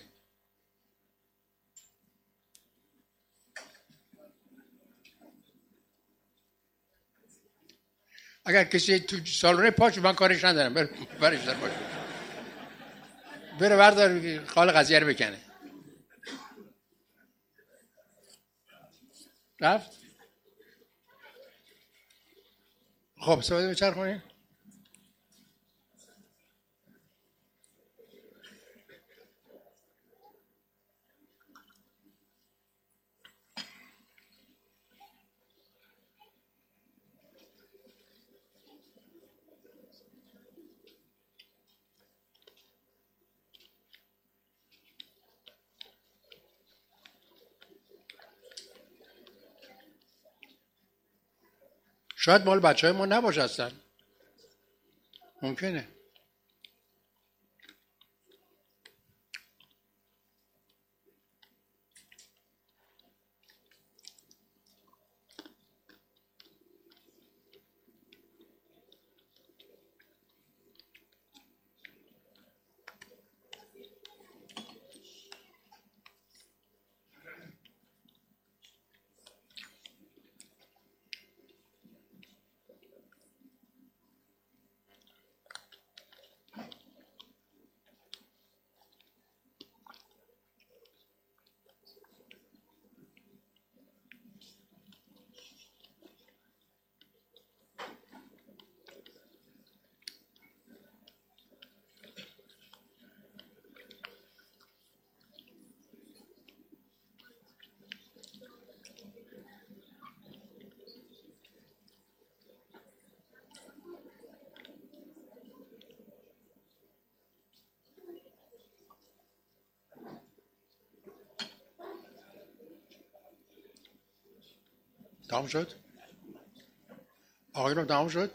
اگر کسی تو سالن پاچ من کارش ندارم، بره برش دار باشه، بره بردار خال قضیه رو بکنه. رفت؟ خب سوال بچر کنیم. شاید مال بچه های ما نباشه اصلا، ممکنه. تمام شد؟ آقایون تمام شد؟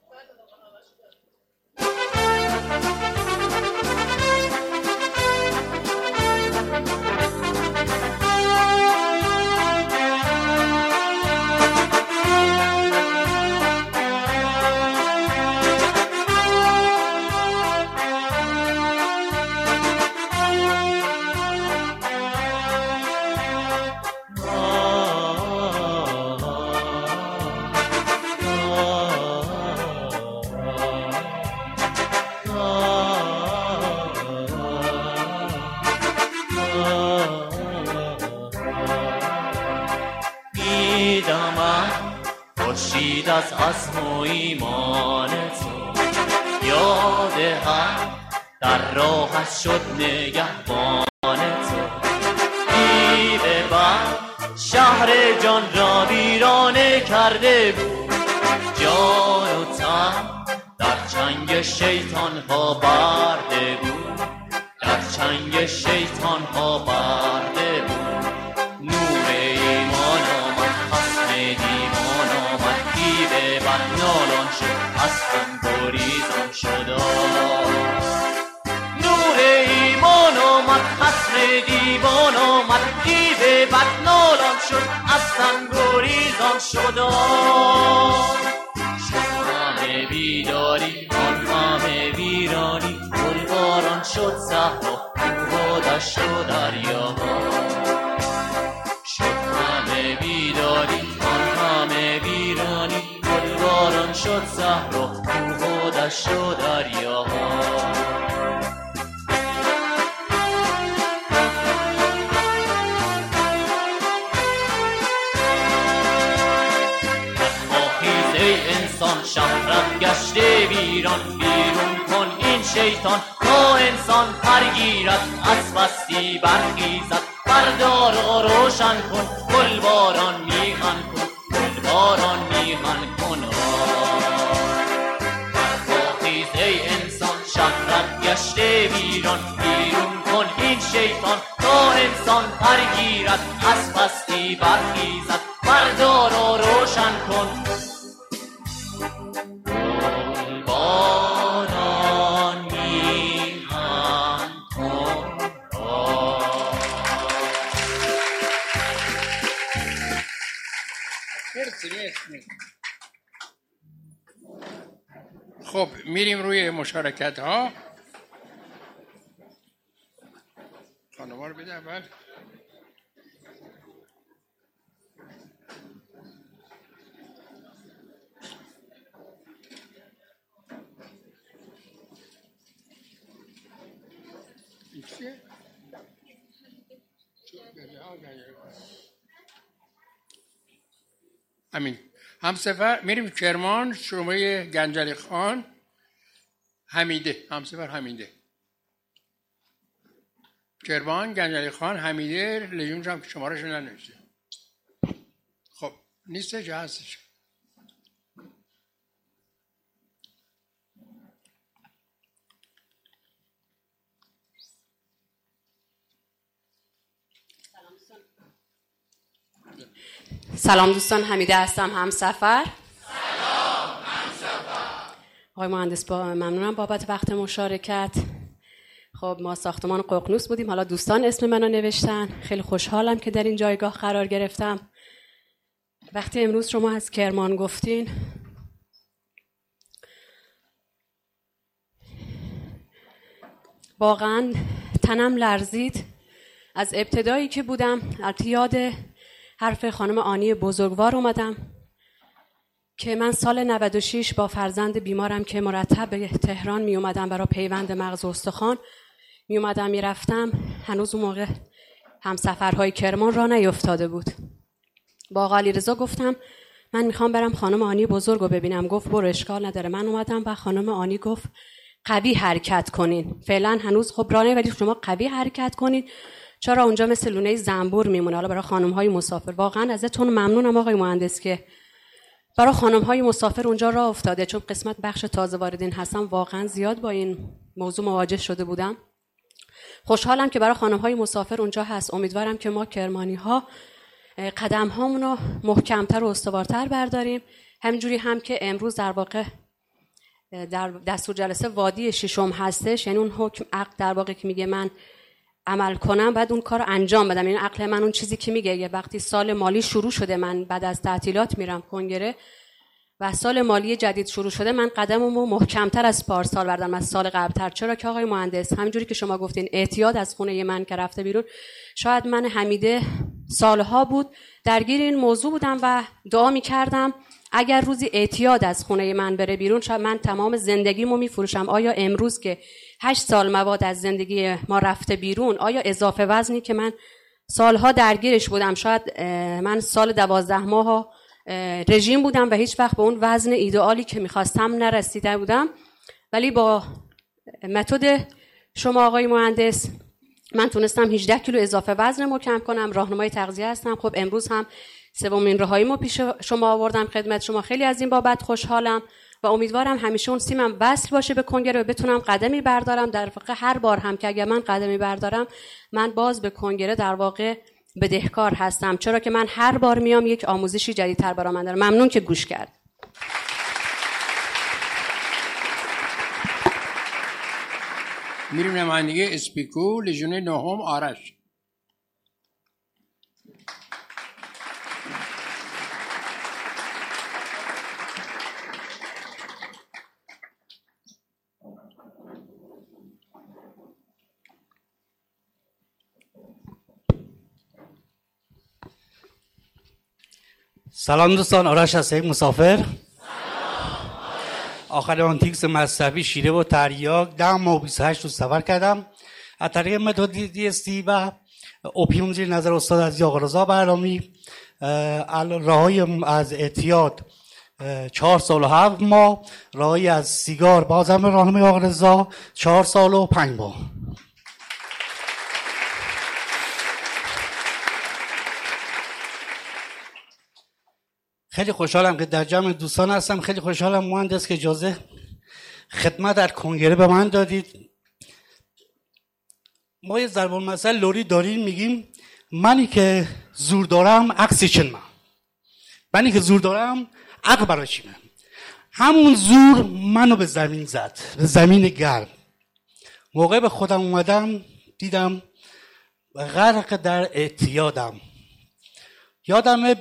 از عزم و ایمان تو، یاد هم در راهت شد نگهبان تو. دیو بر شهر جان را ویرانه کرده بود، جان و تن در چنگ شیطان ها برده بود، در چنگ شیطان ها برده بود. نور ایمان آمد حسن دیوان آمد، دیو بد نالان شد حسن گریزان شد. نور ایمان آمد حسن دیوان آمد، دیو بد نالان شد حسن گریزان شد. شد همه بیداری آن همه ویرانی، گلباران شد صحرا کوه و دشت و دریاها. شد همه بیداری آن همه ویرانی، گلباران شد صحرا کوه و دشت و دریاها. شهرت گشته ویران، بیرون کن این شیطان تا انسان پرگیرد، از مستی برخیزد بردار و روشن کن، گل باران میهن کن، گل باران میهن کن. برخیز ای انسان، شهرت گشته ویران، بیرون کن این شیطان تا انسان پرگیرد، از پستی برخیزد، بردار و روشن کن. گل باران میهن کن. خب میریم روی مشارکت ها. خانم ها رو بده اول. امین همسفر میریم کرمان، شماره گنجلی خان حمیده، همسفر حمیده. کرمان گنجلی خان حمیده، لیونج هم که شماره شون ننوشته. خب نیسته جا هستش. سلام دوستان، حمیده هستم، همسفر. سلام همسفر. آقای مهندس با ممنونم بابت وقت مشارکت. خب ما ساختمان ققنوس بودیم، حالا دوستان اسم منو نوشتن. خیلی خوشحالم که در این جایگاه قرار گرفتم. وقتی امروز شما از کرمان گفتین، واقعا تنم لرزید. از ابتدایی که بودم البته یاد حرف خانم آنی بزرگوار اومدم که من سال نود و شش با فرزند بیمارم که مرتب به تهران می اومدم برای پیوند مغز و استخوان می اومدم می رفتم، هنوز اون موقع همسفرهای کرمان را نیفتاده بود. با آقا علیرضا گفتم من میخوام برم خانم آنی بزرگ رو ببینم. گفت برو اشکال نداره. من اومدم و خانم آنی گفت قوی حرکت کنین، فعلا هنوز خب رانه، ولی شما قوی حرکت کنین چرا اونجا مثل لونه زنبور میمونه. حالا برای خانم‌های مسافر واقعا ازتون ممنونم آقای مهندس که برای خانم‌های مسافر اونجا راه افتاده، چون قسمت بخش تازه واردین هستم واقعا زیاد با این موضوع مواجه شده بودم. خوشحالم که برای خانم‌های مسافر اونجا هست. امیدوارم که ما کرمانی‌ها قدم‌هامون رو محکم‌تر و استوارتر برداریم. همینجوری هم که امروز در واقع در دستور جلسه وادی ششم هستش، یعنی اون حکم عقد در واقع که میگه من عمل کنم بعد اون کار رو انجام بدم. این عقل من اون چیزی که میگه یه وقتی سال مالی شروع شده، من بعد از تعطیلات میرم کنگره و سال مالی جدید شروع شده، من قدممو محکم‌تر از پارسال بردارم، از سال قبل‌تر. چرا که آقای مهندس همینجوری که شما گفتین اعتیاد از خونه من که رفته بیرون، شاید من حمیده سالها بود درگیر این موضوع بودم و دعا میکردم اگر روزی اعتیاد از خونه من بره بیرون، شاید من تمام زندگیمو میفروشم. آیا امروز که هشت سال مواد از زندگی ما رفته بیرون، آیا اضافه وزنی که من سالها درگیرش بودم، شاید من سال دوازده ماه رژیم بودم و هیچ وقت به اون وزن ایدئالی که میخواستم نرسیده بودم، ولی با متد شما آقای مهندس من تونستم هجده کیلو اضافه وزن رو کم کنم. راهنمای تغذیه هستم. خب امروز هم سومین رهاییمو پیش شما آوردم خدمت شما. خیلی از این بابت خوشحالم و امیدوارم همیشه اون سیمم وصل باشه به کنگره و بتونم قدمی بردارم. در واقع هر بار هم که اگر من قدمی بردارم، من باز به کنگره در واقع بدهکار هستم، چرا که من هر بار میام یک آموزشی جدیدتر برام دارم. ممنون که گوش کرد. میریم نمایندگی اسپیکو لژیون نهم آرش. سلام دوستان، آرش هستم، مسافر. آخر آنتیکس مذهبی شیره و تریاک ده ماه و بیست و هشت روز سفر کردم از طریق متد دی اس تی و اوپیوم زیر نظر استاد عزیز آقا رضا بهرامی. رهایی از اعتیاد چهار سال و هفت ماه، رهایی از سیگار بازم راهنمای آقا رضا چهار سال و پنج ماه. خیلی خوشحالم که در جمع دوستان هستم. خیلی خوشحالم مهندس که اجازه خدمت در کنگره به من دادید. ما یه ضرب المثل لوری داریم، میگیم منی که زور دارم عکس چنم، منی که زور دارم عقل برای چیمه. همون زور منو به زمین زد، به زمین گرم. موقع به خودم اومدم دیدم غرق در اعتیادم. یادمه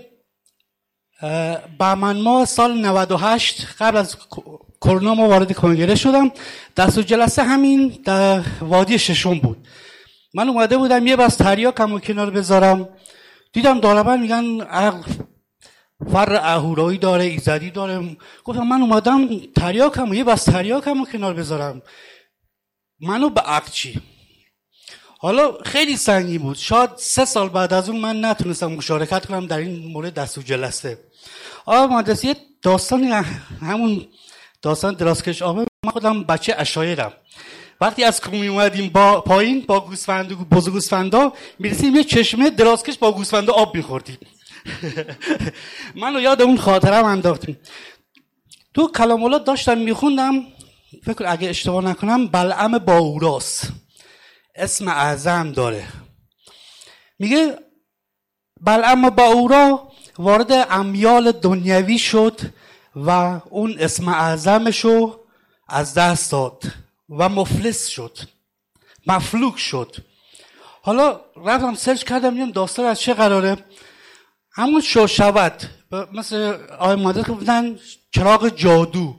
بهمن ماه سال نود و هشت قبل از کرونا ما وارد کنگره شدم. دست و جلسه همین در وادی ششم بود. من اومده بودم یه بس تریاکم و کنار بذارم، دیدم داربر میگن عقل فر اهورایی داره، ایزدی داره. گفتم من اومدم تریاکم و یه بس تریاکم و کنار بذارم، منو به عقل چی؟ حالا خیلی سنگی بود. شاید سه سال بعد از اون من نتونستم مشارکت کنم در این مورد دست و جلسه. آقا مهندس، یه داستانی همون داستان درازکش آبه، من خودم بچه عشایرم. وقتی از کومی اومدیم با پایین با گوسفند و بز گوسفندا میرسیم یه چشمه درازکش با گوسفندا آب میخوردیم. منو یاد اون خاطرم انداختیم. تو کلام الله داشتم میخوندم، فکر اگه اشتباه نکنم بلعم باوراس اسم اعظم داره. میگه بلعم باورا وارد امیال دنیوی شد و اون اسم اعظمشو از دست داد و مفلس شد، مفلوک شد. حالا رفتم سرچ کردم این داستان از چه قراره. همون شوشوت مثل آقای مهندس که بودن چراغ جادو.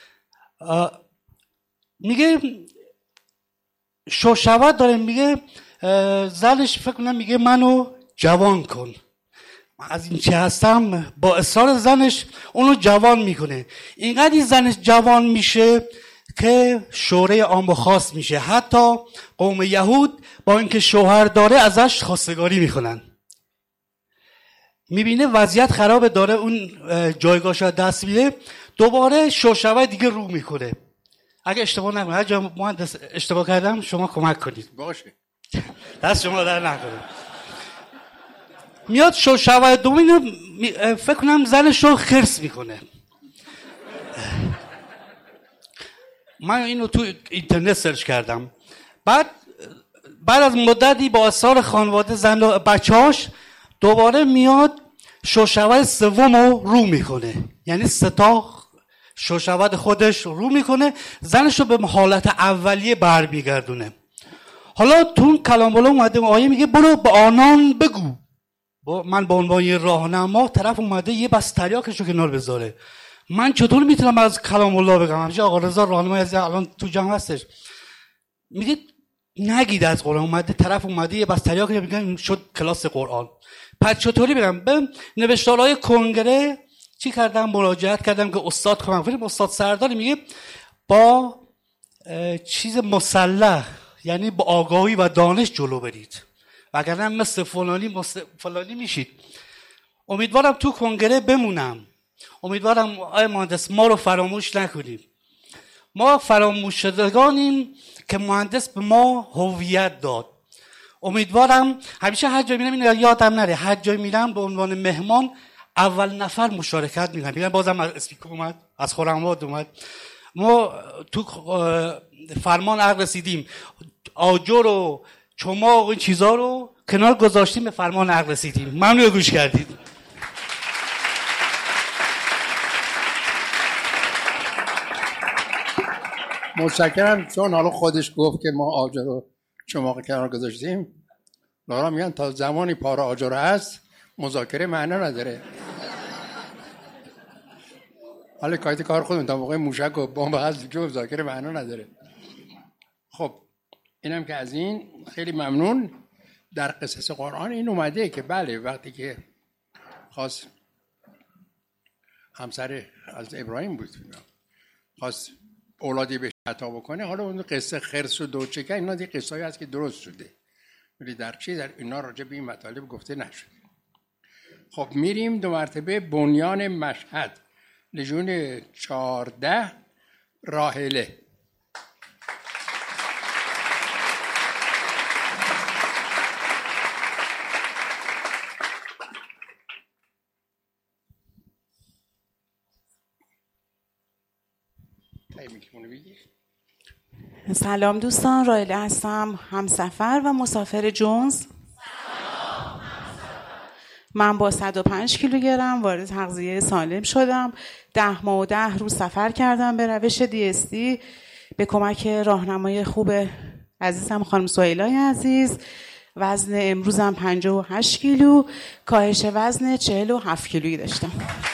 میگه شوشوت داره، میگه زنش فکر کنم میگه منو جوان کن، از این چه هستم، با اصرار زنش اونو جوان میکنه. اینقدر این زنش جوان میشه که شوره عام و خاص میشه. حتی قوم یهود با اینکه شوهر داره ازش خواستگاری میکنن. میبینه وضعیت خرابه، داره اون جایگاهش دست میده، دوباره شوشوت دیگه رو میکنه. اگه اشتباه نکنم، هر جا مهندس اشتباه کردم شما کمک کنید. باشه. دست شما در نکنید. میاد شوشوت دومینو فکر کنم زنش رو خرس میکنه. من اینو تو اینترنت سرچ کردم. بعد بعد از مدتی با اصرار خانواده زن و بچه‌هاش دوباره میاد شوشوت سومو رو میکنه. یعنی سه تا شوشوت خودش رو میکنه، زنش رو به حالت اولیه برمیگردونه. حالا تو کلام الله اومده آیه میگه برو به آنان بگو. من به عنوان یه راهنما، طرف اومده یه بس تریاکشو کنار بذاره. من چطور میتونم از کلام الله بگم؟ همیشه آقا رضا راهنمای از الان تو جمع هستش، میگه نگید از قرآن. اومده طرف اومده یه بس تریاک میگن شد کلاس قرآن. پس چطوری بگم؟ به نوشتارهای کنگره چی کردم؟ مراجعت کردم که استاد کنم. ولی استاد سردار میگه با چیز مسلح، یعنی با آگاهی و دانش جلو برید، وگرنه مثل فلانی مثل فلانی میشید. امیدوارم تو کنگره بمونم. امیدوارم آقای مهندس ما رو فراموش نکنید. ما فراموش شدگانیم که مهندس به ما هویت داد. امیدوارم همیشه هر جای میرم این یادم نره، هر جای میرم به عنوان مهمان اول نفر مشارکت میکنم. میگم بازم از اسپیکر اومد، از خرم‌آباد اومد. ما تو فرمان عقل رسیدیم، آجر و چماق و این چیزا رو کنار گذاشتیم، به فرمان عقل رسیدیم. ممنون گوش کردید. متشکرم. چون حالا خودش گفت که ما آجر و چماق کنار گذاشتیم، لارا میگن تا زمانی پاره آجر هست مذاکره معنا نداره. حالا کایت کار خودمون تا موقع موشک و بمب هست جو مذاکره معنا نداره. خب اینم که از این. خیلی ممنون. در قصص قرآن این اومده که بله وقتی که خواست همسر از ابراهیم بود خواست اولادی بهش عطا بکنه، حالا اون قصه خرس و دوچکه اینا دی قصه‌ای هست که درست شده، ولی در چی در اینا راجع به این مطالب گفته نشده. خب میریم دو مرتبه بنیان مشهد، لژون چهارده، راحله. سلام دوستان، رایله هستم، همسفر و مسافر جونز. من با صد و پنج کیلوگرم وارد تغذیه سالم شدم. ده ماه و ده روز سفر کردم به روش دی اس دی به کمک راهنمای خوب عزیزم خانم سهیلای عزیز. وزن امروزم پنجاه و هشت کیلو، کاهش وزن چهل و هفت کیلویی داشتم.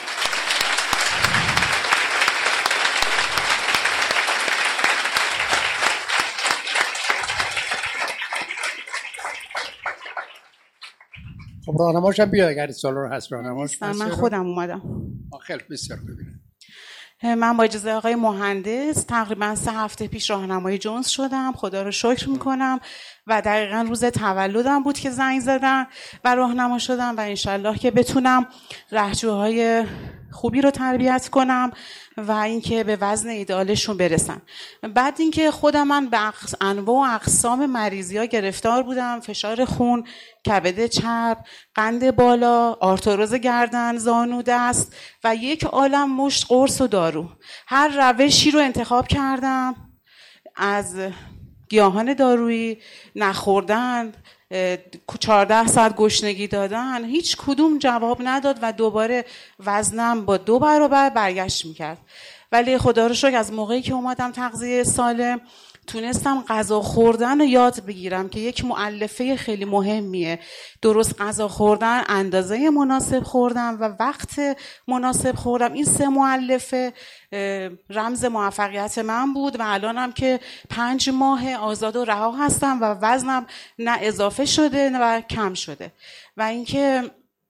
خب راهنماش هم بیاد اگر سال رو هست راهنماش. من خودم اومدم. خیلی بسیار ببینم. من با اجازه آقای مهندس تقریبا سه هفته پیش راهنمای جونز شدم. خدا رو شکر میکنم و دقیقا روز تولدم بود که زنگ زدن و راهنما شدم و انشالله که بتونم رهجوهای خوبی رو تربیت کنم و اینکه به وزن ایدئالشون برسن. بعد اینکه خودم من به انواع و اقسام مریضی ها گرفتار بودم، فشار خون، کبد چرب، قند بالا، آرتروز گردن، زانو، دست و یک عالم مشت قرص و دارو. هر روشی رو انتخاب کردم، از گیاهان دارویی، نخوردن، چهارده ساعت گشنگی دادن، هیچ کدوم جواب نداد و دوباره وزنم با دو برابر برگشت میکرد. ولی خدا رو شکر از موقعی که اومدم تغذیه سالم تونستم غذا خوردن رو یاد بگیرم که یک مؤلفه خیلی مهمیه. درست غذا خوردن، اندازه مناسب خوردن و وقت مناسب خوردم، این سه مؤلفه رمز موفقیت من بود و الانم که پنج ماه آزاد و رها هستم و وزنم نه اضافه شده و کم شده. و اینکه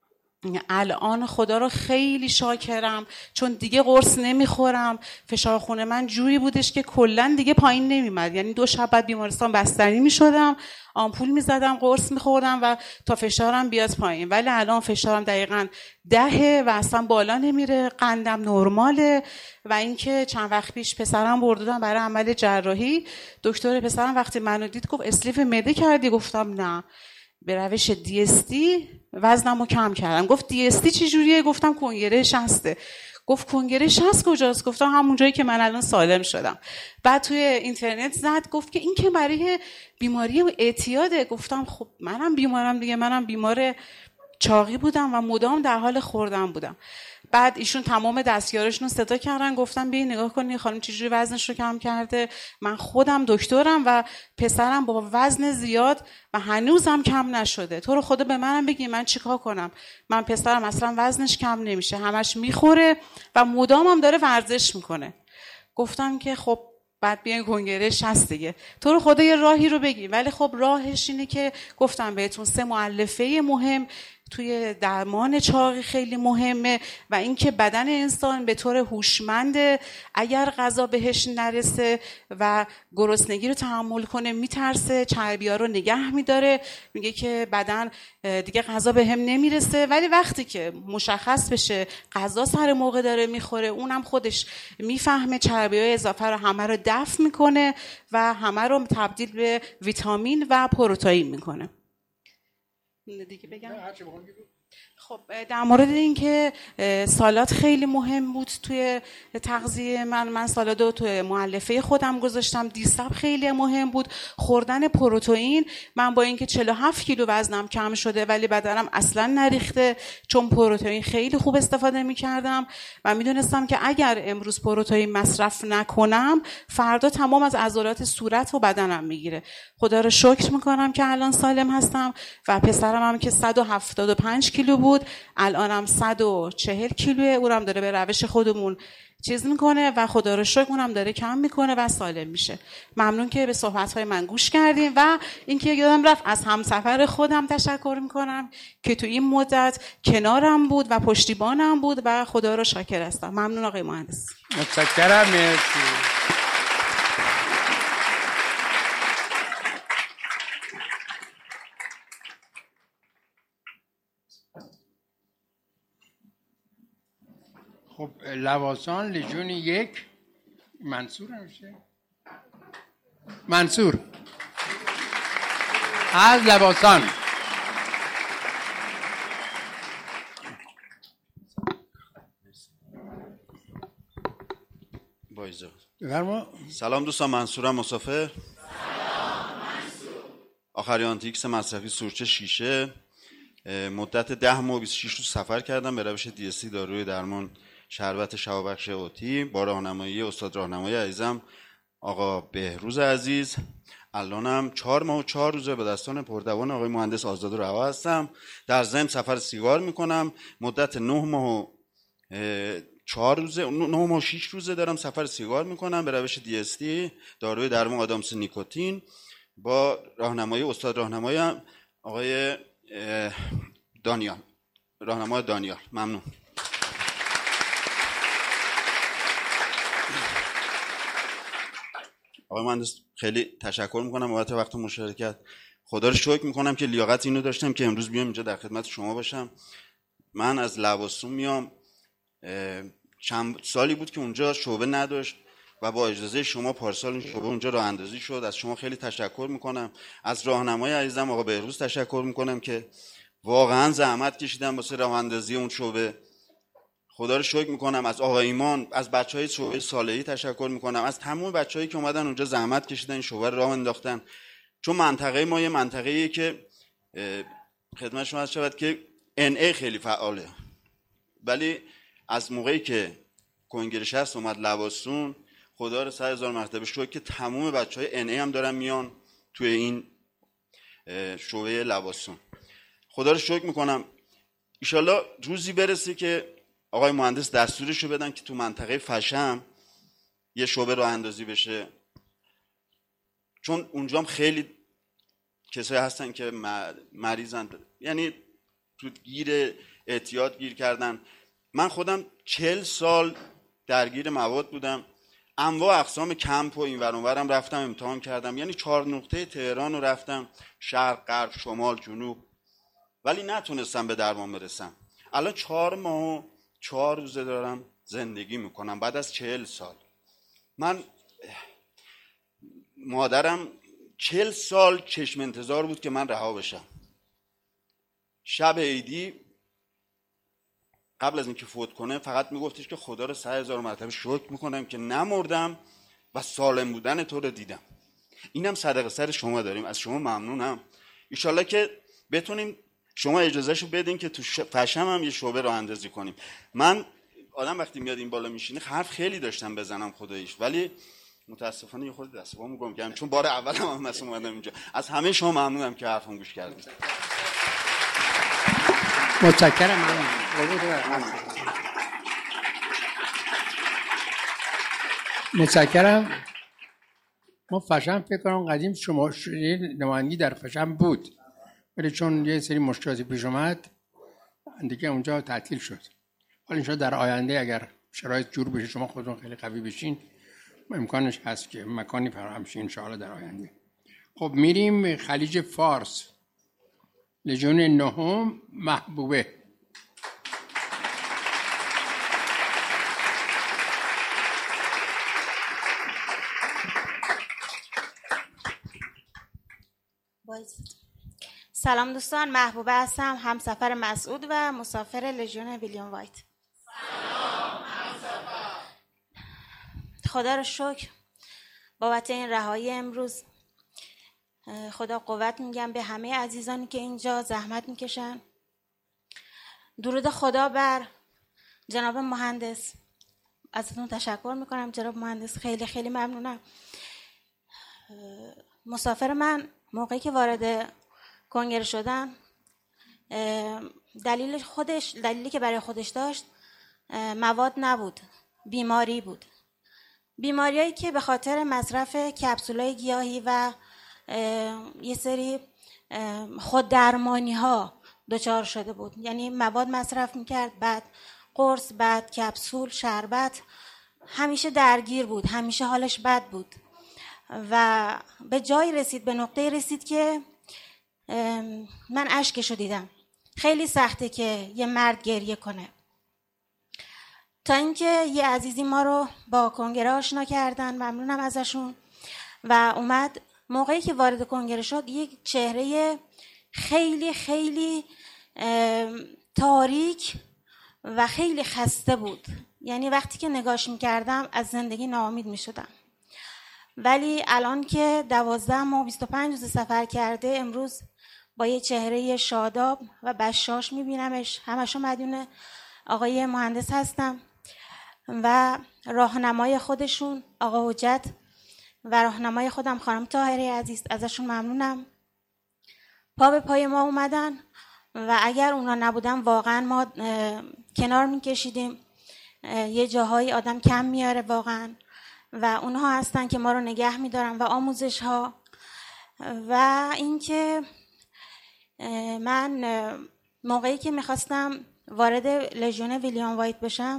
الان خدا رو خیلی شاکرم چون دیگه قرص نمیخورم. فشار خون من جوری بودش که کلا دیگه پایین نمیمد، یعنی دو شب بعد بیمارستان بستری میشدم، آمپول میزدم، قرص میخوردم و تا فشارم بیاد پایین. ولی الان فشارم دقیقاً دهه و اصلا بالا نمیره، قندم نرماله. و اینکه چند وقت پیش پسرم بردادم برای عمل جراحی، دکتر پسرم وقتی منو دید گفت اسلیف معده کردی؟ گفتم نه، به روش دی اس دی وزنمو کم کردم. گفت دی اس دی چه جوریه؟ گفتم کنگره شصته. گفت کنگره شصت کجاست؟ گفتم همون جایی که من الان سالم شدم. بعد توی اینترنت زد گفت که این که برای بیماری اعتیاده. گفتم خب منم بیمارم دیگه، منم بیمار چاقی بودم و مدام در حال خوردن بودم. بعد ایشون تمام دستیارشون رو صدا کردن، گفتم بیا نگاه کنی خانم چجوری وزنش رو کم کرده. من خودم دکترم و پسرم با وزن زیاد و هنوزم کم نشده. تو رو خدا به منم بگی من چیکار کنم؟ من پسرم اصلا وزنش کم نمیشه، همش میخوره و مدامم داره ورزش میکنه. گفتم که خب بعد بیاین کنگره شصت دیگه، تو رو خدا یه راهی رو بگی. ولی خب راهش اینه که گفتم بهتون سه مؤلفه مهم توی درمان چاقی خیلی مهمه و اینکه بدن انسان به طور هوشمند اگر غذا بهش نرسه و گرسنگی رو تحمل کنه میترسه، چربی‌ها رو نگه میداره. میگه که بدن دیگه غذا بهم نمیرسه، ولی وقتی که مشخص بشه غذا سر موقع داره میخوره، اونم خودش میفهمه چربی‌های اضافه رو همه رو دفع میکنه و همه رو تبدیل به ویتامین و پروتئین میکنه. دیگه بگم؟ خب در مورد این که سالاد خیلی مهم بود توی تغذیه من، من سالاد رو توی مؤلفه خودم گذاشتم. دیساب خیلی مهم بود، خوردن پروتئین. من با اینکه چهل و هفت کیلو وزنم کم شده ولی بدنم اصلا نریخته، چون پروتئین خیلی خوب استفاده می‌کردم و میدونستم که اگر امروز پروتئین مصرف نکنم فردا تمام از عضلات صورت و بدنم میگیره. خدا رو شکر میکنم که الان سالم هستم و پسرم هم که صد و هفتاد و پنج کیلو بود الانم صد و چهل کیلوه، اونم داره به روش خودمون چیز میکنه و خدا رو شکر اونم داره کم میکنه و سالم میشه. ممنون که به صحبت‌های من گوش کردیم و اینکه یادم رفت از همسفر خودم تشکر میکنم که تو این مدت کنارم بود و پشتیبانم بود و خدا رو شاکر هستم. ممنون آقای مهندس. متشکرم. مرسی. خب لواسان لژون یک منصور همیشه منصور از لواسان. با اجازه بفرما. سلام دوستان، منصورم مسافر. سلام منصور. آخری آنتیکس مصرفی سورچه شیشه. مدت ده ماه و بیست و شش روز سفر کردم به روش دی اس تی داروی درمان شربت شفابخش اوتی با راهنمایی استاد راهنمای عزیزم آقا بهروز عزیز. الانم چهار ماه و چهار روزه به دستان پردوان آقای مهندس آزاد روا هستم. در ضمن سفر سیگار میکنم. مدت نه ماه و چهار روزه نه ماه و شش روزه دارم سفر سیگار میکنم به روش دی اس تی داروی درمان آدامس نیکوتین با راهنمایی استاد راهنمای آقای دانیال راهنمای دانیال. ممنون. آقای مهندس خیلی تشکر میکنم بابت وقت مشارکت. خدا رو شکر میکنم که لیاقت اینو داشتم که امروز بیام اینجا در خدمت شما باشم. من از لواسون میام. چند سالی بود که اونجا شعبه نداشت و با اجازه شما پارسال این شعبه اونجا راه اندازی شد. از شما خیلی تشکر میکنم. از راهنمای عزیزم آقا بهروز تشکر میکنم که واقعا زحمت کشیدن واسه راه اندازی اون شعبه. خدا رو شکر میکنم. از آقا ایمان، از بچهای شعبه صالحی تشکر میکنم. از تمام بچه‌هایی که اومدن اونجا زحمت کشیدن این شعبه رو راه انداختن. چون منطقه ما یه منطقه‌ایه که خدمت شما عرض شود که ان ای خیلی فعاله. ولی از موقعی که کنگره شصت اومد لواسون، خدا رو صد هزار مرتبه شکر که تمام بچهای ان ای هم دارن میان توی این شعبه لواسون. خدا رو شکر میکنم. ان روزی برسه که آقای مهندس دستورشو بدن که تو منطقه فشم یه شعبه راه اندازی بشه. چون اونجا هم خیلی کسایی هستن که مریضن، یعنی تو گیر اعتیاد گیر کردن. من خودم چهل سال درگیر مواد بودم. انواع اقسام کمپ و این ور اون ورم رفتم امتحان کردم. یعنی چهار نقطه تهران رو رفتم، شرق، غرب، شمال، جنوب، ولی نتونستم به درمان برسم. الان چهار ماه و چهار روزه دارم زندگی میکنم بعد از چهل سال. من مادرم چهل سال چشم انتظار بود که من رها بشم. شب عیدی قبل از اینکه فوت کنه فقط میگفتش که خدا رو سه هزار مرتبه شکر میکنم که نمردم و سالم بودن تو رو دیدم. اینم صدقه سر شما داریم، از شما ممنونم. ان که بتونیم شما اجازهشو بدین که تو فشم هم یه شعبه راه اندازی کنیم. من آدم وقتی میاد این بالا میشینه حرف خیلی داشتم بزنم خداییش، ولی متاسفانه یه خورده دست پا میگم گرم، چون بار اول هم مثلا اومدم اینجا. از همه شما ممنونم که حرفم گوش کردید. متشکرم. متشکرم. ما فشم فکر کنم قدیم شما نمایندگی در فشم بود، ولی چون یه سری مشکلاتی پیش اومد دیگه اونجا تعطیل شد. حالا انشاءالله در آینده اگر شرایط جور بشه شما خودتون خیلی قوی بشین امکانش هست که مکانی فراهم شه انشاءالله در آینده. خب میریم خلیج فارس. لژیون نهم محبوبه. سلام دوستان، محبوبه هستم، همسفر مسعود و مسافر لژیون ویلیام وایت. سلام همسفر. خدا رو شکر بابت این رهایی امروز. خدا قوت میگم به همه عزیزانی که اینجا زحمت میکشن. درود خدا بر جناب مهندس. ازتون تشکر میکنم جناب مهندس، خیلی خیلی ممنونم. مسافر من موقعی که وارد کنگره شدن، دلیل خودش دلیلی که برای خودش داشت مواد نبود، بیماری بود. بیماریایی که به خاطر مصرف کپسولای گیاهی و یه سری خوددرمانی ها دچار شده بود. یعنی مواد مصرف میکرد، بعد قرص، بعد کپسول، شربت، همیشه درگیر بود، همیشه حالش بد بود و به جایی رسید، به نقطه رسید که من اشکشو دیدم. خیلی سخته که یه مرد گریه کنه. تا اینکه یه عزیزی ما رو با کنگره آشنا کردن، ممنونم ازشون، و اومد موقعی که وارد کنگره شد یک چهره خیلی خیلی تاریک و خیلی خسته بود. یعنی وقتی که نگاش میکردم از زندگی ناامید میشدم. ولی الان که دوازده ماه و بیست و پنج روز سفر کرده، امروز با یه چهره شاداب و بشاش میبینمش. همشون مدیون آقای مهندس هستم و راهنمای خودشون آقا حجت و راهنمای خودم خانم طاهره عزیز، ازشون ممنونم. پا به پای ما اومدن و اگر اونا نبودن واقعا ما کنار میکشیدیم. یه جاهایی آدم کم میاره واقعا و اونها هستن که ما رو نگه میدارن و آموزش ها. و اینکه من موقعی که میخواستم وارد لژیون ویلیام وایت بشم،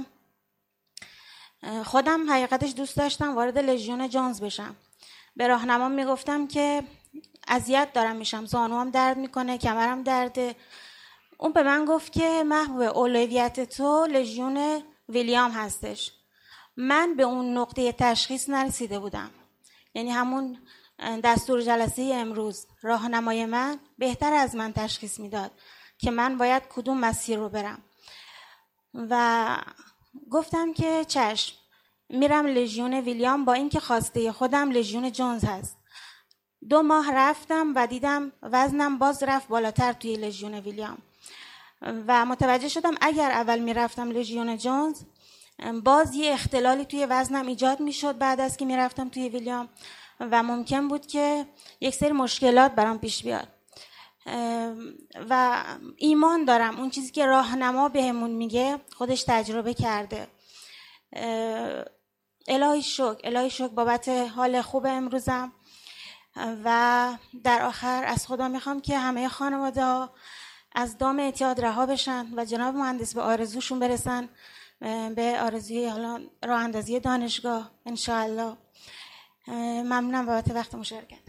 خودم حقیقتش دوست داشتم وارد لژیون جونز بشم. به راهنمام میگفتم که اذیت دارم میشم، زانوام درد میکنه، کمرم درده. اون به من گفت که محبوب، اولویت تو لژیون ویلیام هستش. من به اون نقطه تشخیص نرسیده بودم. یعنی همون دستور جلسه امروز راهنمای من بهتر از من تشخیص میداد که من باید کدوم مسیر رو برم و گفتم که چشم، میرم لژیون ویلیام، با اینکه خواسته خودم لژیون جونز هست. دو ماه رفتم و دیدم وزنم باز رفت بالاتر توی لژیون ویلیام و متوجه شدم اگر اول میرفتم لژیون جونز باز یه اختلالی توی وزنم ایجاد میشد بعد از که میرفتم توی ویلیام و ممکن بود که یک سری مشکلات برام پیش بیاد. و ایمان دارم اون چیزی که راهنما بهمون میگه خودش تجربه کرده. الهی شکر، الهی شکر بابت حال خوب امروزم. و در آخر از خدا میخوام که همه خانواده ها از دام اعتیاد رها بشن و جناب مهندس به آرزوشون برسن، به آرزوی حالا راه اندازی دانشگاه انشاءالله. ممنونم بابت وقت مشارکت.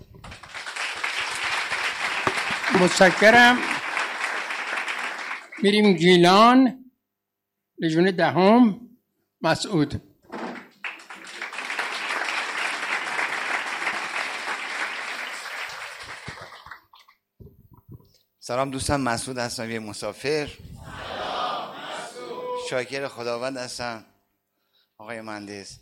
متشکرم. میریم گیلان، لژیون دهم، مسعود. سلام دوستان، مسعود هستم، یه مسافر. شاکر خداوند هستم. آقای مهندس،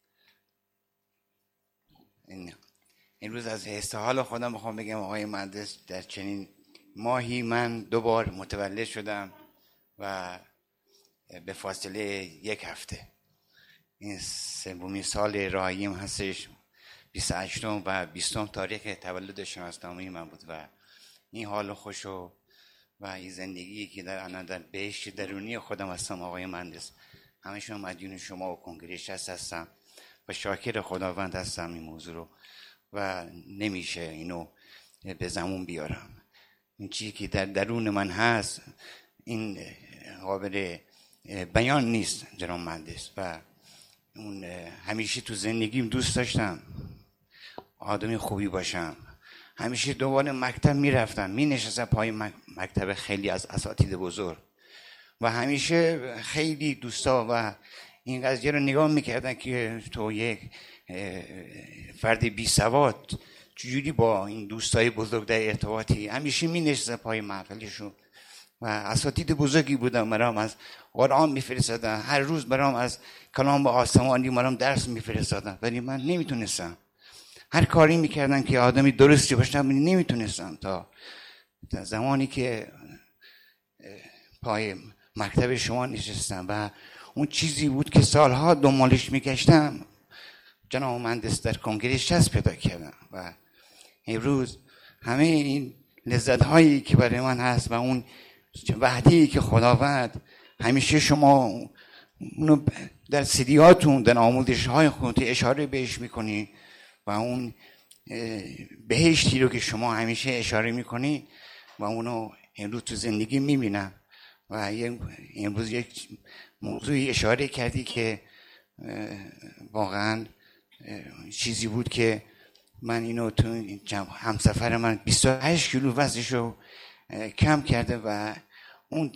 این این روز از حس حال خودم بخوام بگم آقای مهندس، در چنین ماهی من دو بار متولد شدم و به فاصله یک هفته. این سومین سال راهیم هستش، بیست و هشتم و بیستم تاریخ تولد شناسنامه من بود و این حال خوشو و این زندگی که در الان در بهشت درونی خودم هستم آقای مهندس، همشون مدیون شما و کنگره هستم و شاکر خداوند هستم این موضوع رو و نمیشه اینو به زمون بیارم. این چیزی که در درون من هست این قابل بیان نیست جناب مهندس و اون همیشه تو زندگیم دوست داشتم آدمی خوبی باشم. همیشه دوباره مکتب میرفتم، می نشستم پای مکتب خیلی از اساتید بزرگ و همیشه خیلی دوستا و این قضیه رو نگاه میکردن که تو یک فرد بی سواد چجوری با این دوستای بزرگ در ارتباطی. همیشه می نشستم پای محفلشون و اساتید بزرگی بودم، برام از قرآن میفرستادن، هر روز برام از کلام آسمانی برام درس میفرستادن، ولی من نمیتونستم. هر کاری میکردن که آدمی درستی باشم نمیتونستم تا زمانی که پای مکتب شما نشستم و اون چیزی بود که سالها دنبالش میگشتم جناب مهندس در کنگره شصت پیدا کردم و امروز همه این لذت هایی که برای من هست و اون وحدی که خداوند همیشه شما اونو در سیدیاتون در آموزش های خودتون اشاره بهش میکنی و اون بهشتی رو که شما همیشه اشاره میکنی و اونو امروز تو زندگی میبینم و امروز یک موضوعی اشاره کردی که واقعا چیزی بود که من اینو تو همسفر من بیست و هشت کیلو وزنشو کم کرده و اون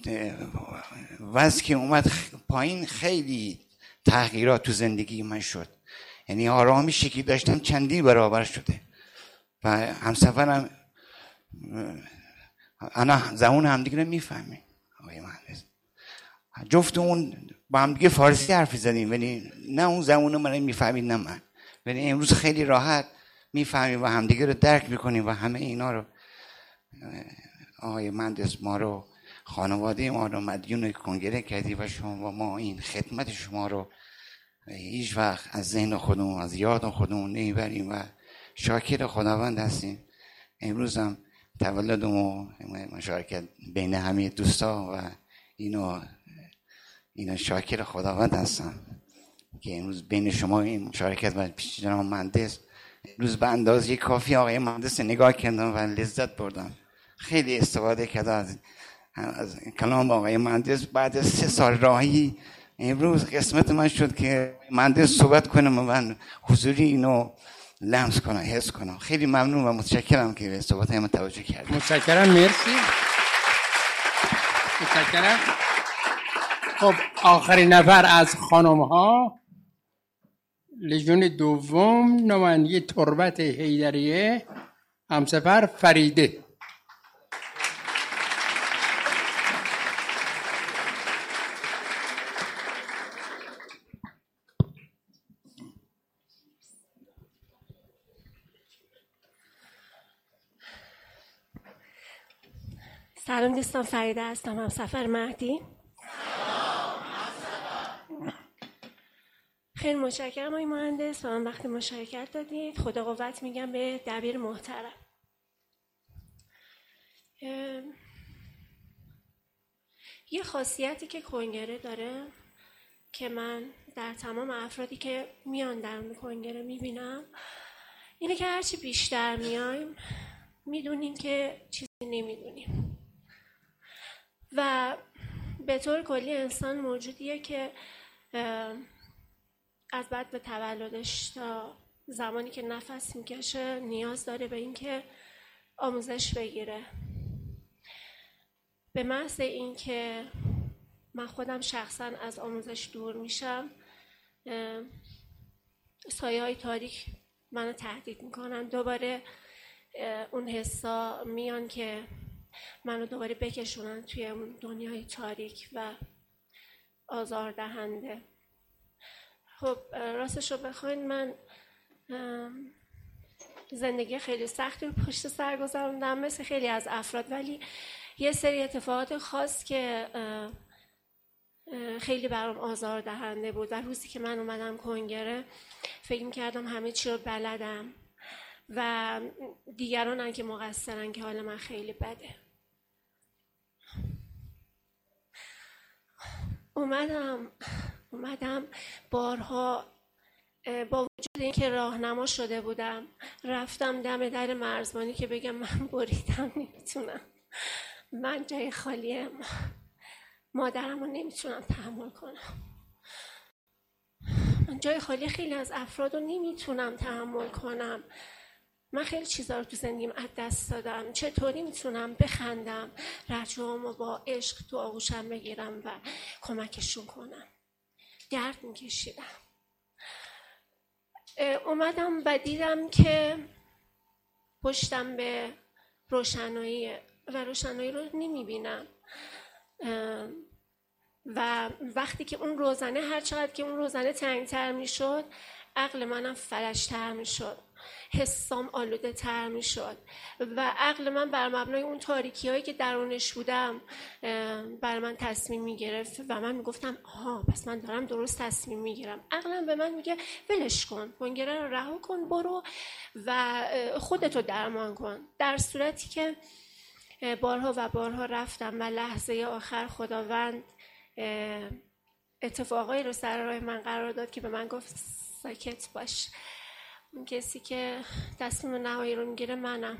وزن که اومد پایین خیلی تغییرات تو زندگی من شد. یعنی آرامیشی که داشتم چندی برابر شده و همسفرم انا زمان هم دیگه میفهمی آقای مهندس. جفتمون با هم دیگه فارسی حرف زدیم، ولی نه اون زمانو من میفهمید نه من، ولی امروز خیلی راحت میفهمیم و همدیگه رو درک میکنیم و همه اینا رو آقای مهندس ما رو، خانواده ما رو مدیون کنگره کردی و شما و ما این خدمت شما رو هیچ وقت از ذهن خودمون از یاد خودمون نمیبریم و شاکر خداوند هستیم. امروز هم تولدم و مشارکت بین همه دوستا و اینو اینو شاکر خداوند هستم که امروز بین شما این مشارکت و پیش جناب مهندس امروز به اندازه کافی آقای مهندس نگاه کردم و لذت بردم. خیلی استفاده کردم از, از کلام آقای مهندس. بعد از سه سال راهی امروز قسمت من شد که مهندس صحبت کنم و من حضوری اینو لمس کنم، حس کنم. خیلی ممنون و متشکرم که به صحبت من توجه کردید. متشکرم، مرسی. متشکرم. خب آخرین نفر از خانم ها، لژیون دوم، نماینده تربت حیدریه، همسفر فریده. سلام دوستان، فریده هستم، همسفر مهدی. خیلی متشکرم آقای مهندس و من وقت مشارکت دادید. خدا قوت میگم به دبیر محترم. یه خاصیتی که کنگره داره که من در تمام افرادی که میان در اون کنگره میبینم اینه که هرچی بیشتر میایم میدونیم که چیزی نمیدونیم و به طور کلی انسان موجودیه که از بعد به تولدش تا زمانی که نفس میکشه نیاز داره به این که آموزش بگیره. به محض این که من خودم شخصا از آموزش دور میشم، سایه های تاریک منو تهدید میکنن. دوباره اون حسا میان که منو دوباره بکشونن توی اون دنیای تاریک و آزاردهنده. خب راستش رو بخواین من زندگی خیلی سختی رو پشت سر گذروندم مثل خیلی از افراد، ولی یه سری اتفاقات خاص که خیلی برام آزاردهنده بود و روزی که من اومدم کنگره فکر می‌کردم همه چی رو بلدم و دیگرانن که مقصرن که حال من خیلی بده. اومدم اومدم بارها با وجود اینکه راهنما شده بودم رفتم دم در مرزبانی که بگم من بریدم، نمیتونم، من جای خالی مادرم رو نمیتونم تحمل کنم، من جای خالی خیلی از افراد رو نمیتونم تحمل کنم، من خیلی چیزا رو تو زندگیم از دست دادم، چطوری میتونم بخندم، رجوعم رو با عشق تو آغوشم بگیرم و کمکشون کنم. درد میکشیدم. اومدم و دیدم که پشتم به روشنایی و روشنایی رو نمیبینم و وقتی که اون روزنه هر چقدر که اون روزنه تنگتر میشد عقل منم فلجتر میشد، حسام آلوده تر می شد و عقل من بر مبنای اون تاریکی هایی که درونش بودم بر من تصمیم می گرفت و من می گفتم آها پس من دارم درست تصمیم می گیرم. عقلم به من میگه ولش کن، کنگره رو رها کن، برو و خودتو درمان کن. در صورتی که بارها و بارها رفتم و لحظه آخر خداوند اتفاقایی رو سر راه من قرار داد که به من گفت ساکت باش، اون کسی که تصمیم نهایی رو میگیره منم.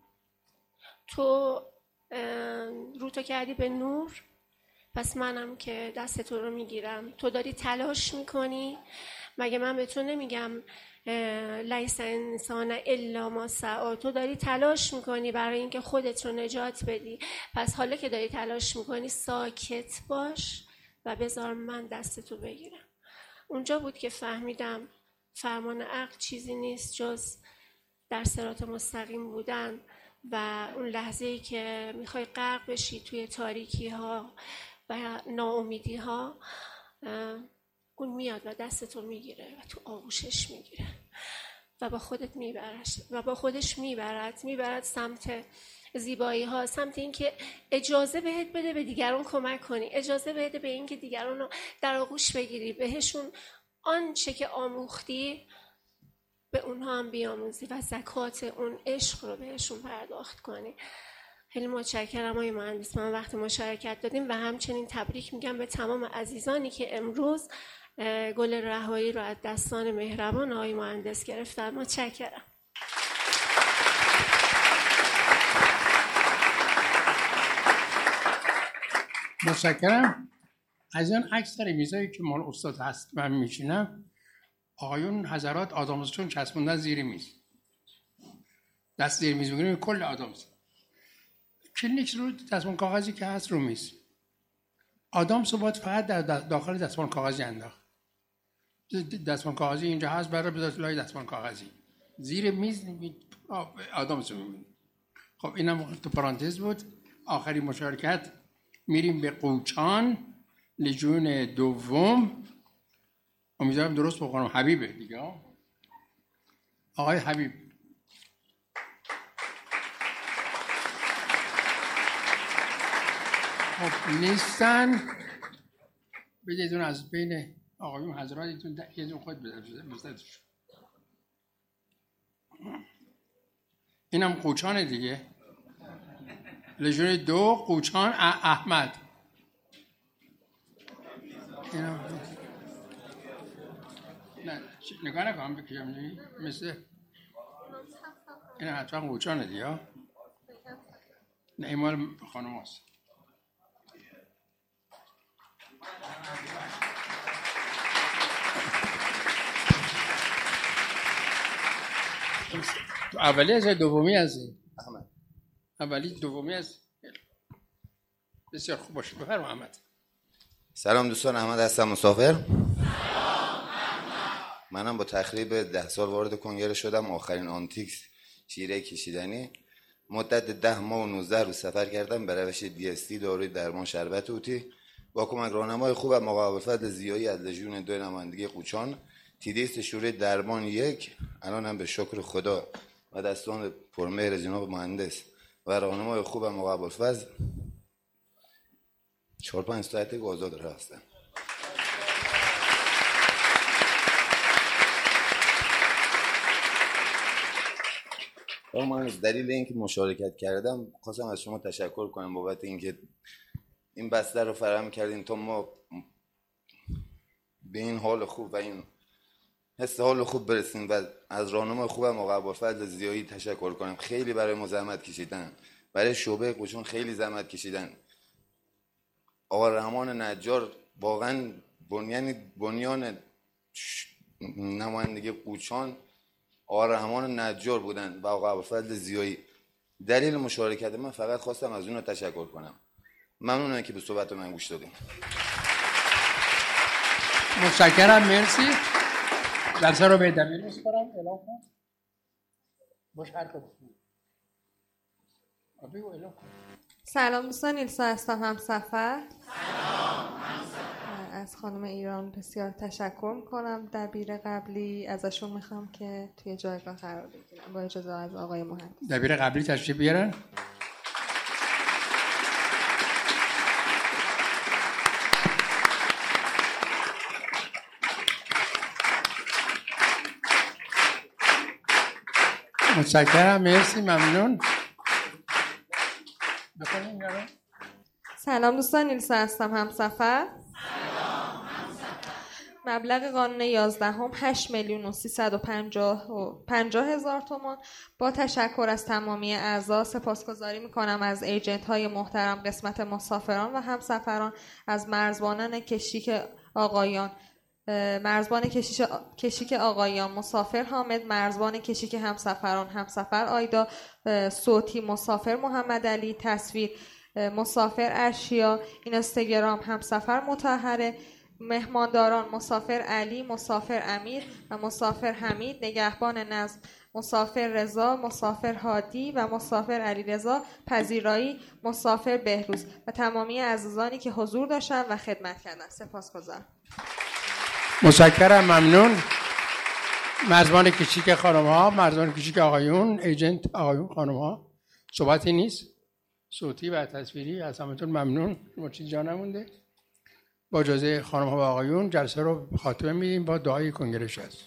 تو رو تو کردی به نور، پس منم که دست تو رو میگیرم. تو داری تلاش میکنی، مگه من به تو نمیگم لیس انسان الا ما سعی؟ تو داری تلاش میکنی برای اینکه خودت رو نجات بدی، پس حالا که داری تلاش میکنی ساکت باش و بذار من دست تو بگیرم. اونجا بود که فهمیدم فرمان عقل چیزی نیست جز در صراط مستقیم بودن و اون لحظه‌ای که میخوای غرق بشی توی تاریکی ها و ناامیدی ها، اون میاد و دستتو میگیره و تو آغوشش میگیره و با خودت میبرش و با خودش میبرد میبرد سمت زیبایی ها، سمت اینکه اجازه بهت بده به دیگران کمک کنی، اجازه بده به اینکه دیگران رو در آغوش بگیری، بهشون آنچه که آموختی به اونها هم بیاموزی و زکات اون عشق رو بهشون پرداخت کنی. خیلی متشکرم آقای مهندس، من وقت مشارکت دادیم و همچنین تبریک میگم به تمام عزیزانی که امروز گل رهایی رو از دستان مهربان آقای مهندس گرفتن. متشکرم. متشکرم. از این اکثر میزایی که مال استاد هست من میشینم، آقایون حضرات آدامسشون چسبوندن زیر میز، دست زیر میز بگیریم کل آدامس کلینیکس رو دستمال کاغذی که هست رو میز، آدامس رو باید فقط در داخل دستمال کاغذی انداخت. دستمال کاغذی اینجا هست، برای بذارید لای دستمال کاغذی زیر میز آدامس رو میبینید. خب اینم تو پرانتز بود. آخری مشارکت میریم به قوچان لژیون دوم. امیدوارم درست بخونم. حبیبه دیگه، آقای حبیب. خب نیستن، بدید اون از بین آقایون حضراتتون یه دون خود بزنید. اینم قوچانه دیگه، لژیون دو قوچان احمد. اینم نه نگاه نکنم بکشم دیگه، مثل این حتما قوچانه دیگه. نه این مال خانم هست. تو اولی از دومی هستی؟ احمد اولی دومی هستی؟ بسیار خوب باشه. بفرم احمد. سلام دوستان، احمد هستم مسافر. منم با تقریب ده سال وارد کنگره شدم. آخرین آنتیکس شیره کشیدنی. مدت ده ماه و نوزده روز سفر کردم به روش دی اس تی، داروی درمان شربت اوتی، با کمک راهنمای خوب و مقابل فضل زیایی از لژیون دو نمایندگی قوچان. تیدیست شوره درمان یک. الان هم به شکر خدا و دستان پرمهر جناب مهندس و راهنمای خوب و مقابل فضل چهار پنج ساعته که آزاد راه هستم. من از دلیل اینکه مشارکت کردم خواستم از شما تشکر کنم بابت اینکه این بستر رو فراهم کردین تا ما به این حال خوب و این حس حال خوب برسیم و از راهنمای خوبم آقا ابوالفضل زیایی تشکر کنم. خیلی برای ما زحمت کشیدن، برای شعبه قوچان خیلی زحمت کشیدن. آقا رحمان نجار واقعا بنیان بنیان نمایندگی قوچان آقا رحمان نجار بودن و آقا ابوالفضل زیایی. دلیل مشارکت من فقط خواستم از اونها تشکر کنم. ممنونم که به صحبت من گوش دادین. متشکرم، مرسی. جلسه رو به دبیر میسپارم. اعلام کن. باش هر کدوم. بگو اعلام کن. سلام دوستان، نیلسا هستم، همسفر. سلام همسفر. از خانم ایران بسیار تشکر میکنم. دبیر قبلی ازشون میخوام که توی جایگاه قرار بگیرم با اجازه از آقای مهندس. دبیر قبلی تشریف بیارن. متشکرم، مرسی، ممنون. بخونیم یارو. سلام دوستان، نیلسا هستم، همسفر. مبلغ قانون یازدهم هشت میلیون و سیصد و پنجاه هزار تومان. با تشکر از تمامی اعضا سپاسگزاری میکنم از ایجنت های محترم قسمت مسافران و همسفران، از مرزبانان کشیک آقایان مرزبان کشیک کشیک آقایان مسافر حامد، مرزبان کشیک همسفران همسفر آیدا، صوتی مسافر محمد علی، تصویر مسافر ارشیا، اینستاگرام همسفر مطهره، مهمانداران مسافر علی، مسافر امیر و مسافر حمید، نگهبان نظم مسافر رضا، مسافر هادی و مسافر علیرضا، پذیرایی مسافر بهروز و تمامی عزیزانی که حضور داشتن و خدمت کردن. سپاسگزارم. متشکرم، ممنون. مرزبان کشیک خانم ها، مرزبان کشیک آقایون، ایجنت آقایون خانم ها، صحبتی نیست صوتی و تصویری. از همتون ممنون. ما چیزی جا نمونده. با اجازه خانم ها و آقایون جلسه رو خاتمه میدیم با دعای کنگره شصت.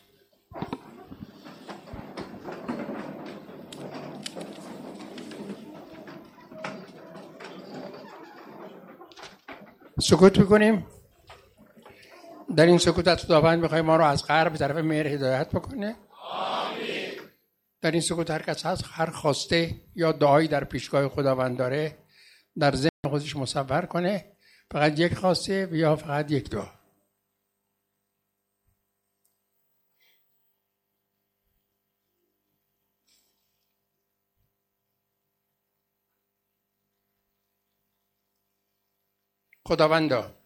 سکوت میکنیم. در این سکوت از خداوند میخوایم ما رو از غرب به طرف مهر هدایت بکنه. آمین. در این سکوت هر کس هست هر خواسته یا دعایی در پیشگاه خداوند داره در ذهن خودش مصور کنه. فقط یک خواسته یا فقط یک دعا. خداوندا